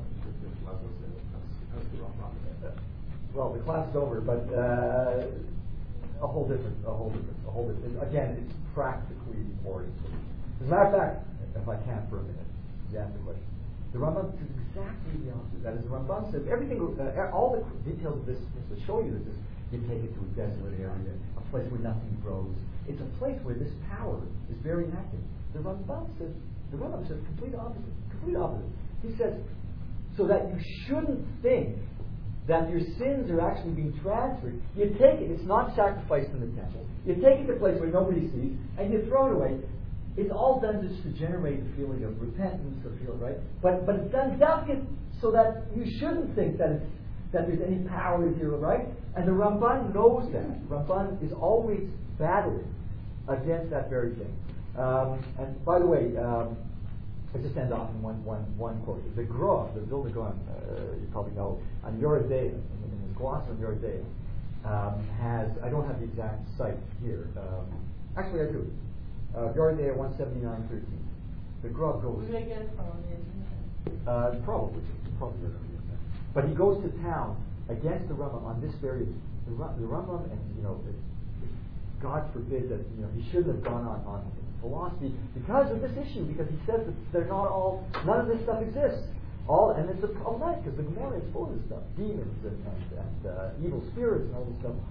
Well, the class is over, but uh, a whole different, a whole different, a whole different. Again, it's practically important. As a matter of fact, if I can for a minute, you ask the question. The Rambam says exactly the opposite. That is, the Rambam says everything, uh, all the details of this is to show you that this, you take it to a desolate area, a place where nothing grows. It's a place where this power is very active. The Rambam says, the Rambam says complete opposite. Complete opposite. He says, so that you shouldn't think that your sins are actually being transferred. You take it, it's not sacrificed in the temple. You take it to a place where nobody sees, and you throw it away. It's all done just to generate the feeling of repentance or feel right. But but it's done delicate so that you shouldn't think that it's that there's any power here, right? And the Ramban knows that. Ramban is always battling against that very thing. Um, and by the way, um, I just end off in one, one, one quote. The Gra, the Vilna Gaon, uh, you probably know, on Yoredea, in, in his gloss on Yoredea, um, has, I don't have the exact site here. Um, actually, I do. Uh, Yoredea one seventy-nine thirteen. The Gra goes. Who they get it from? Isn't Uh, probably, probably. But he goes to town against the Rambam on this very. The, the Rambam, and you know, it, it, God forbid that you know he shouldn't have gone on on philosophy because of this issue. Because he says that they're not all. None of this stuff exists. All, and it's a problematic because the Gemara is full of this stuff, demons and, and, and uh, evil spirits and all this stuff.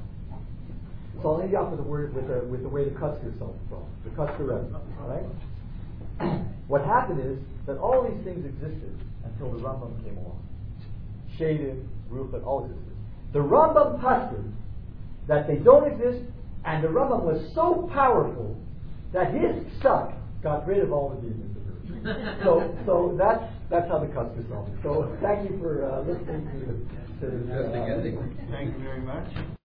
So I'll end you off with the word with the with the way the Kutzker solved the problem. The Kutzker Rebbe, right? What happened is that all these things existed until the Rambam came along. Shaded, Ruchat, all existed. The Rambam Kutzker that they don't exist, and the Rambam was so powerful that his suck got rid of all the demons. so so that's that's how the Kutzker solved it. So thank you for uh, listening to, to Interesting uh, ending. Thank you very much.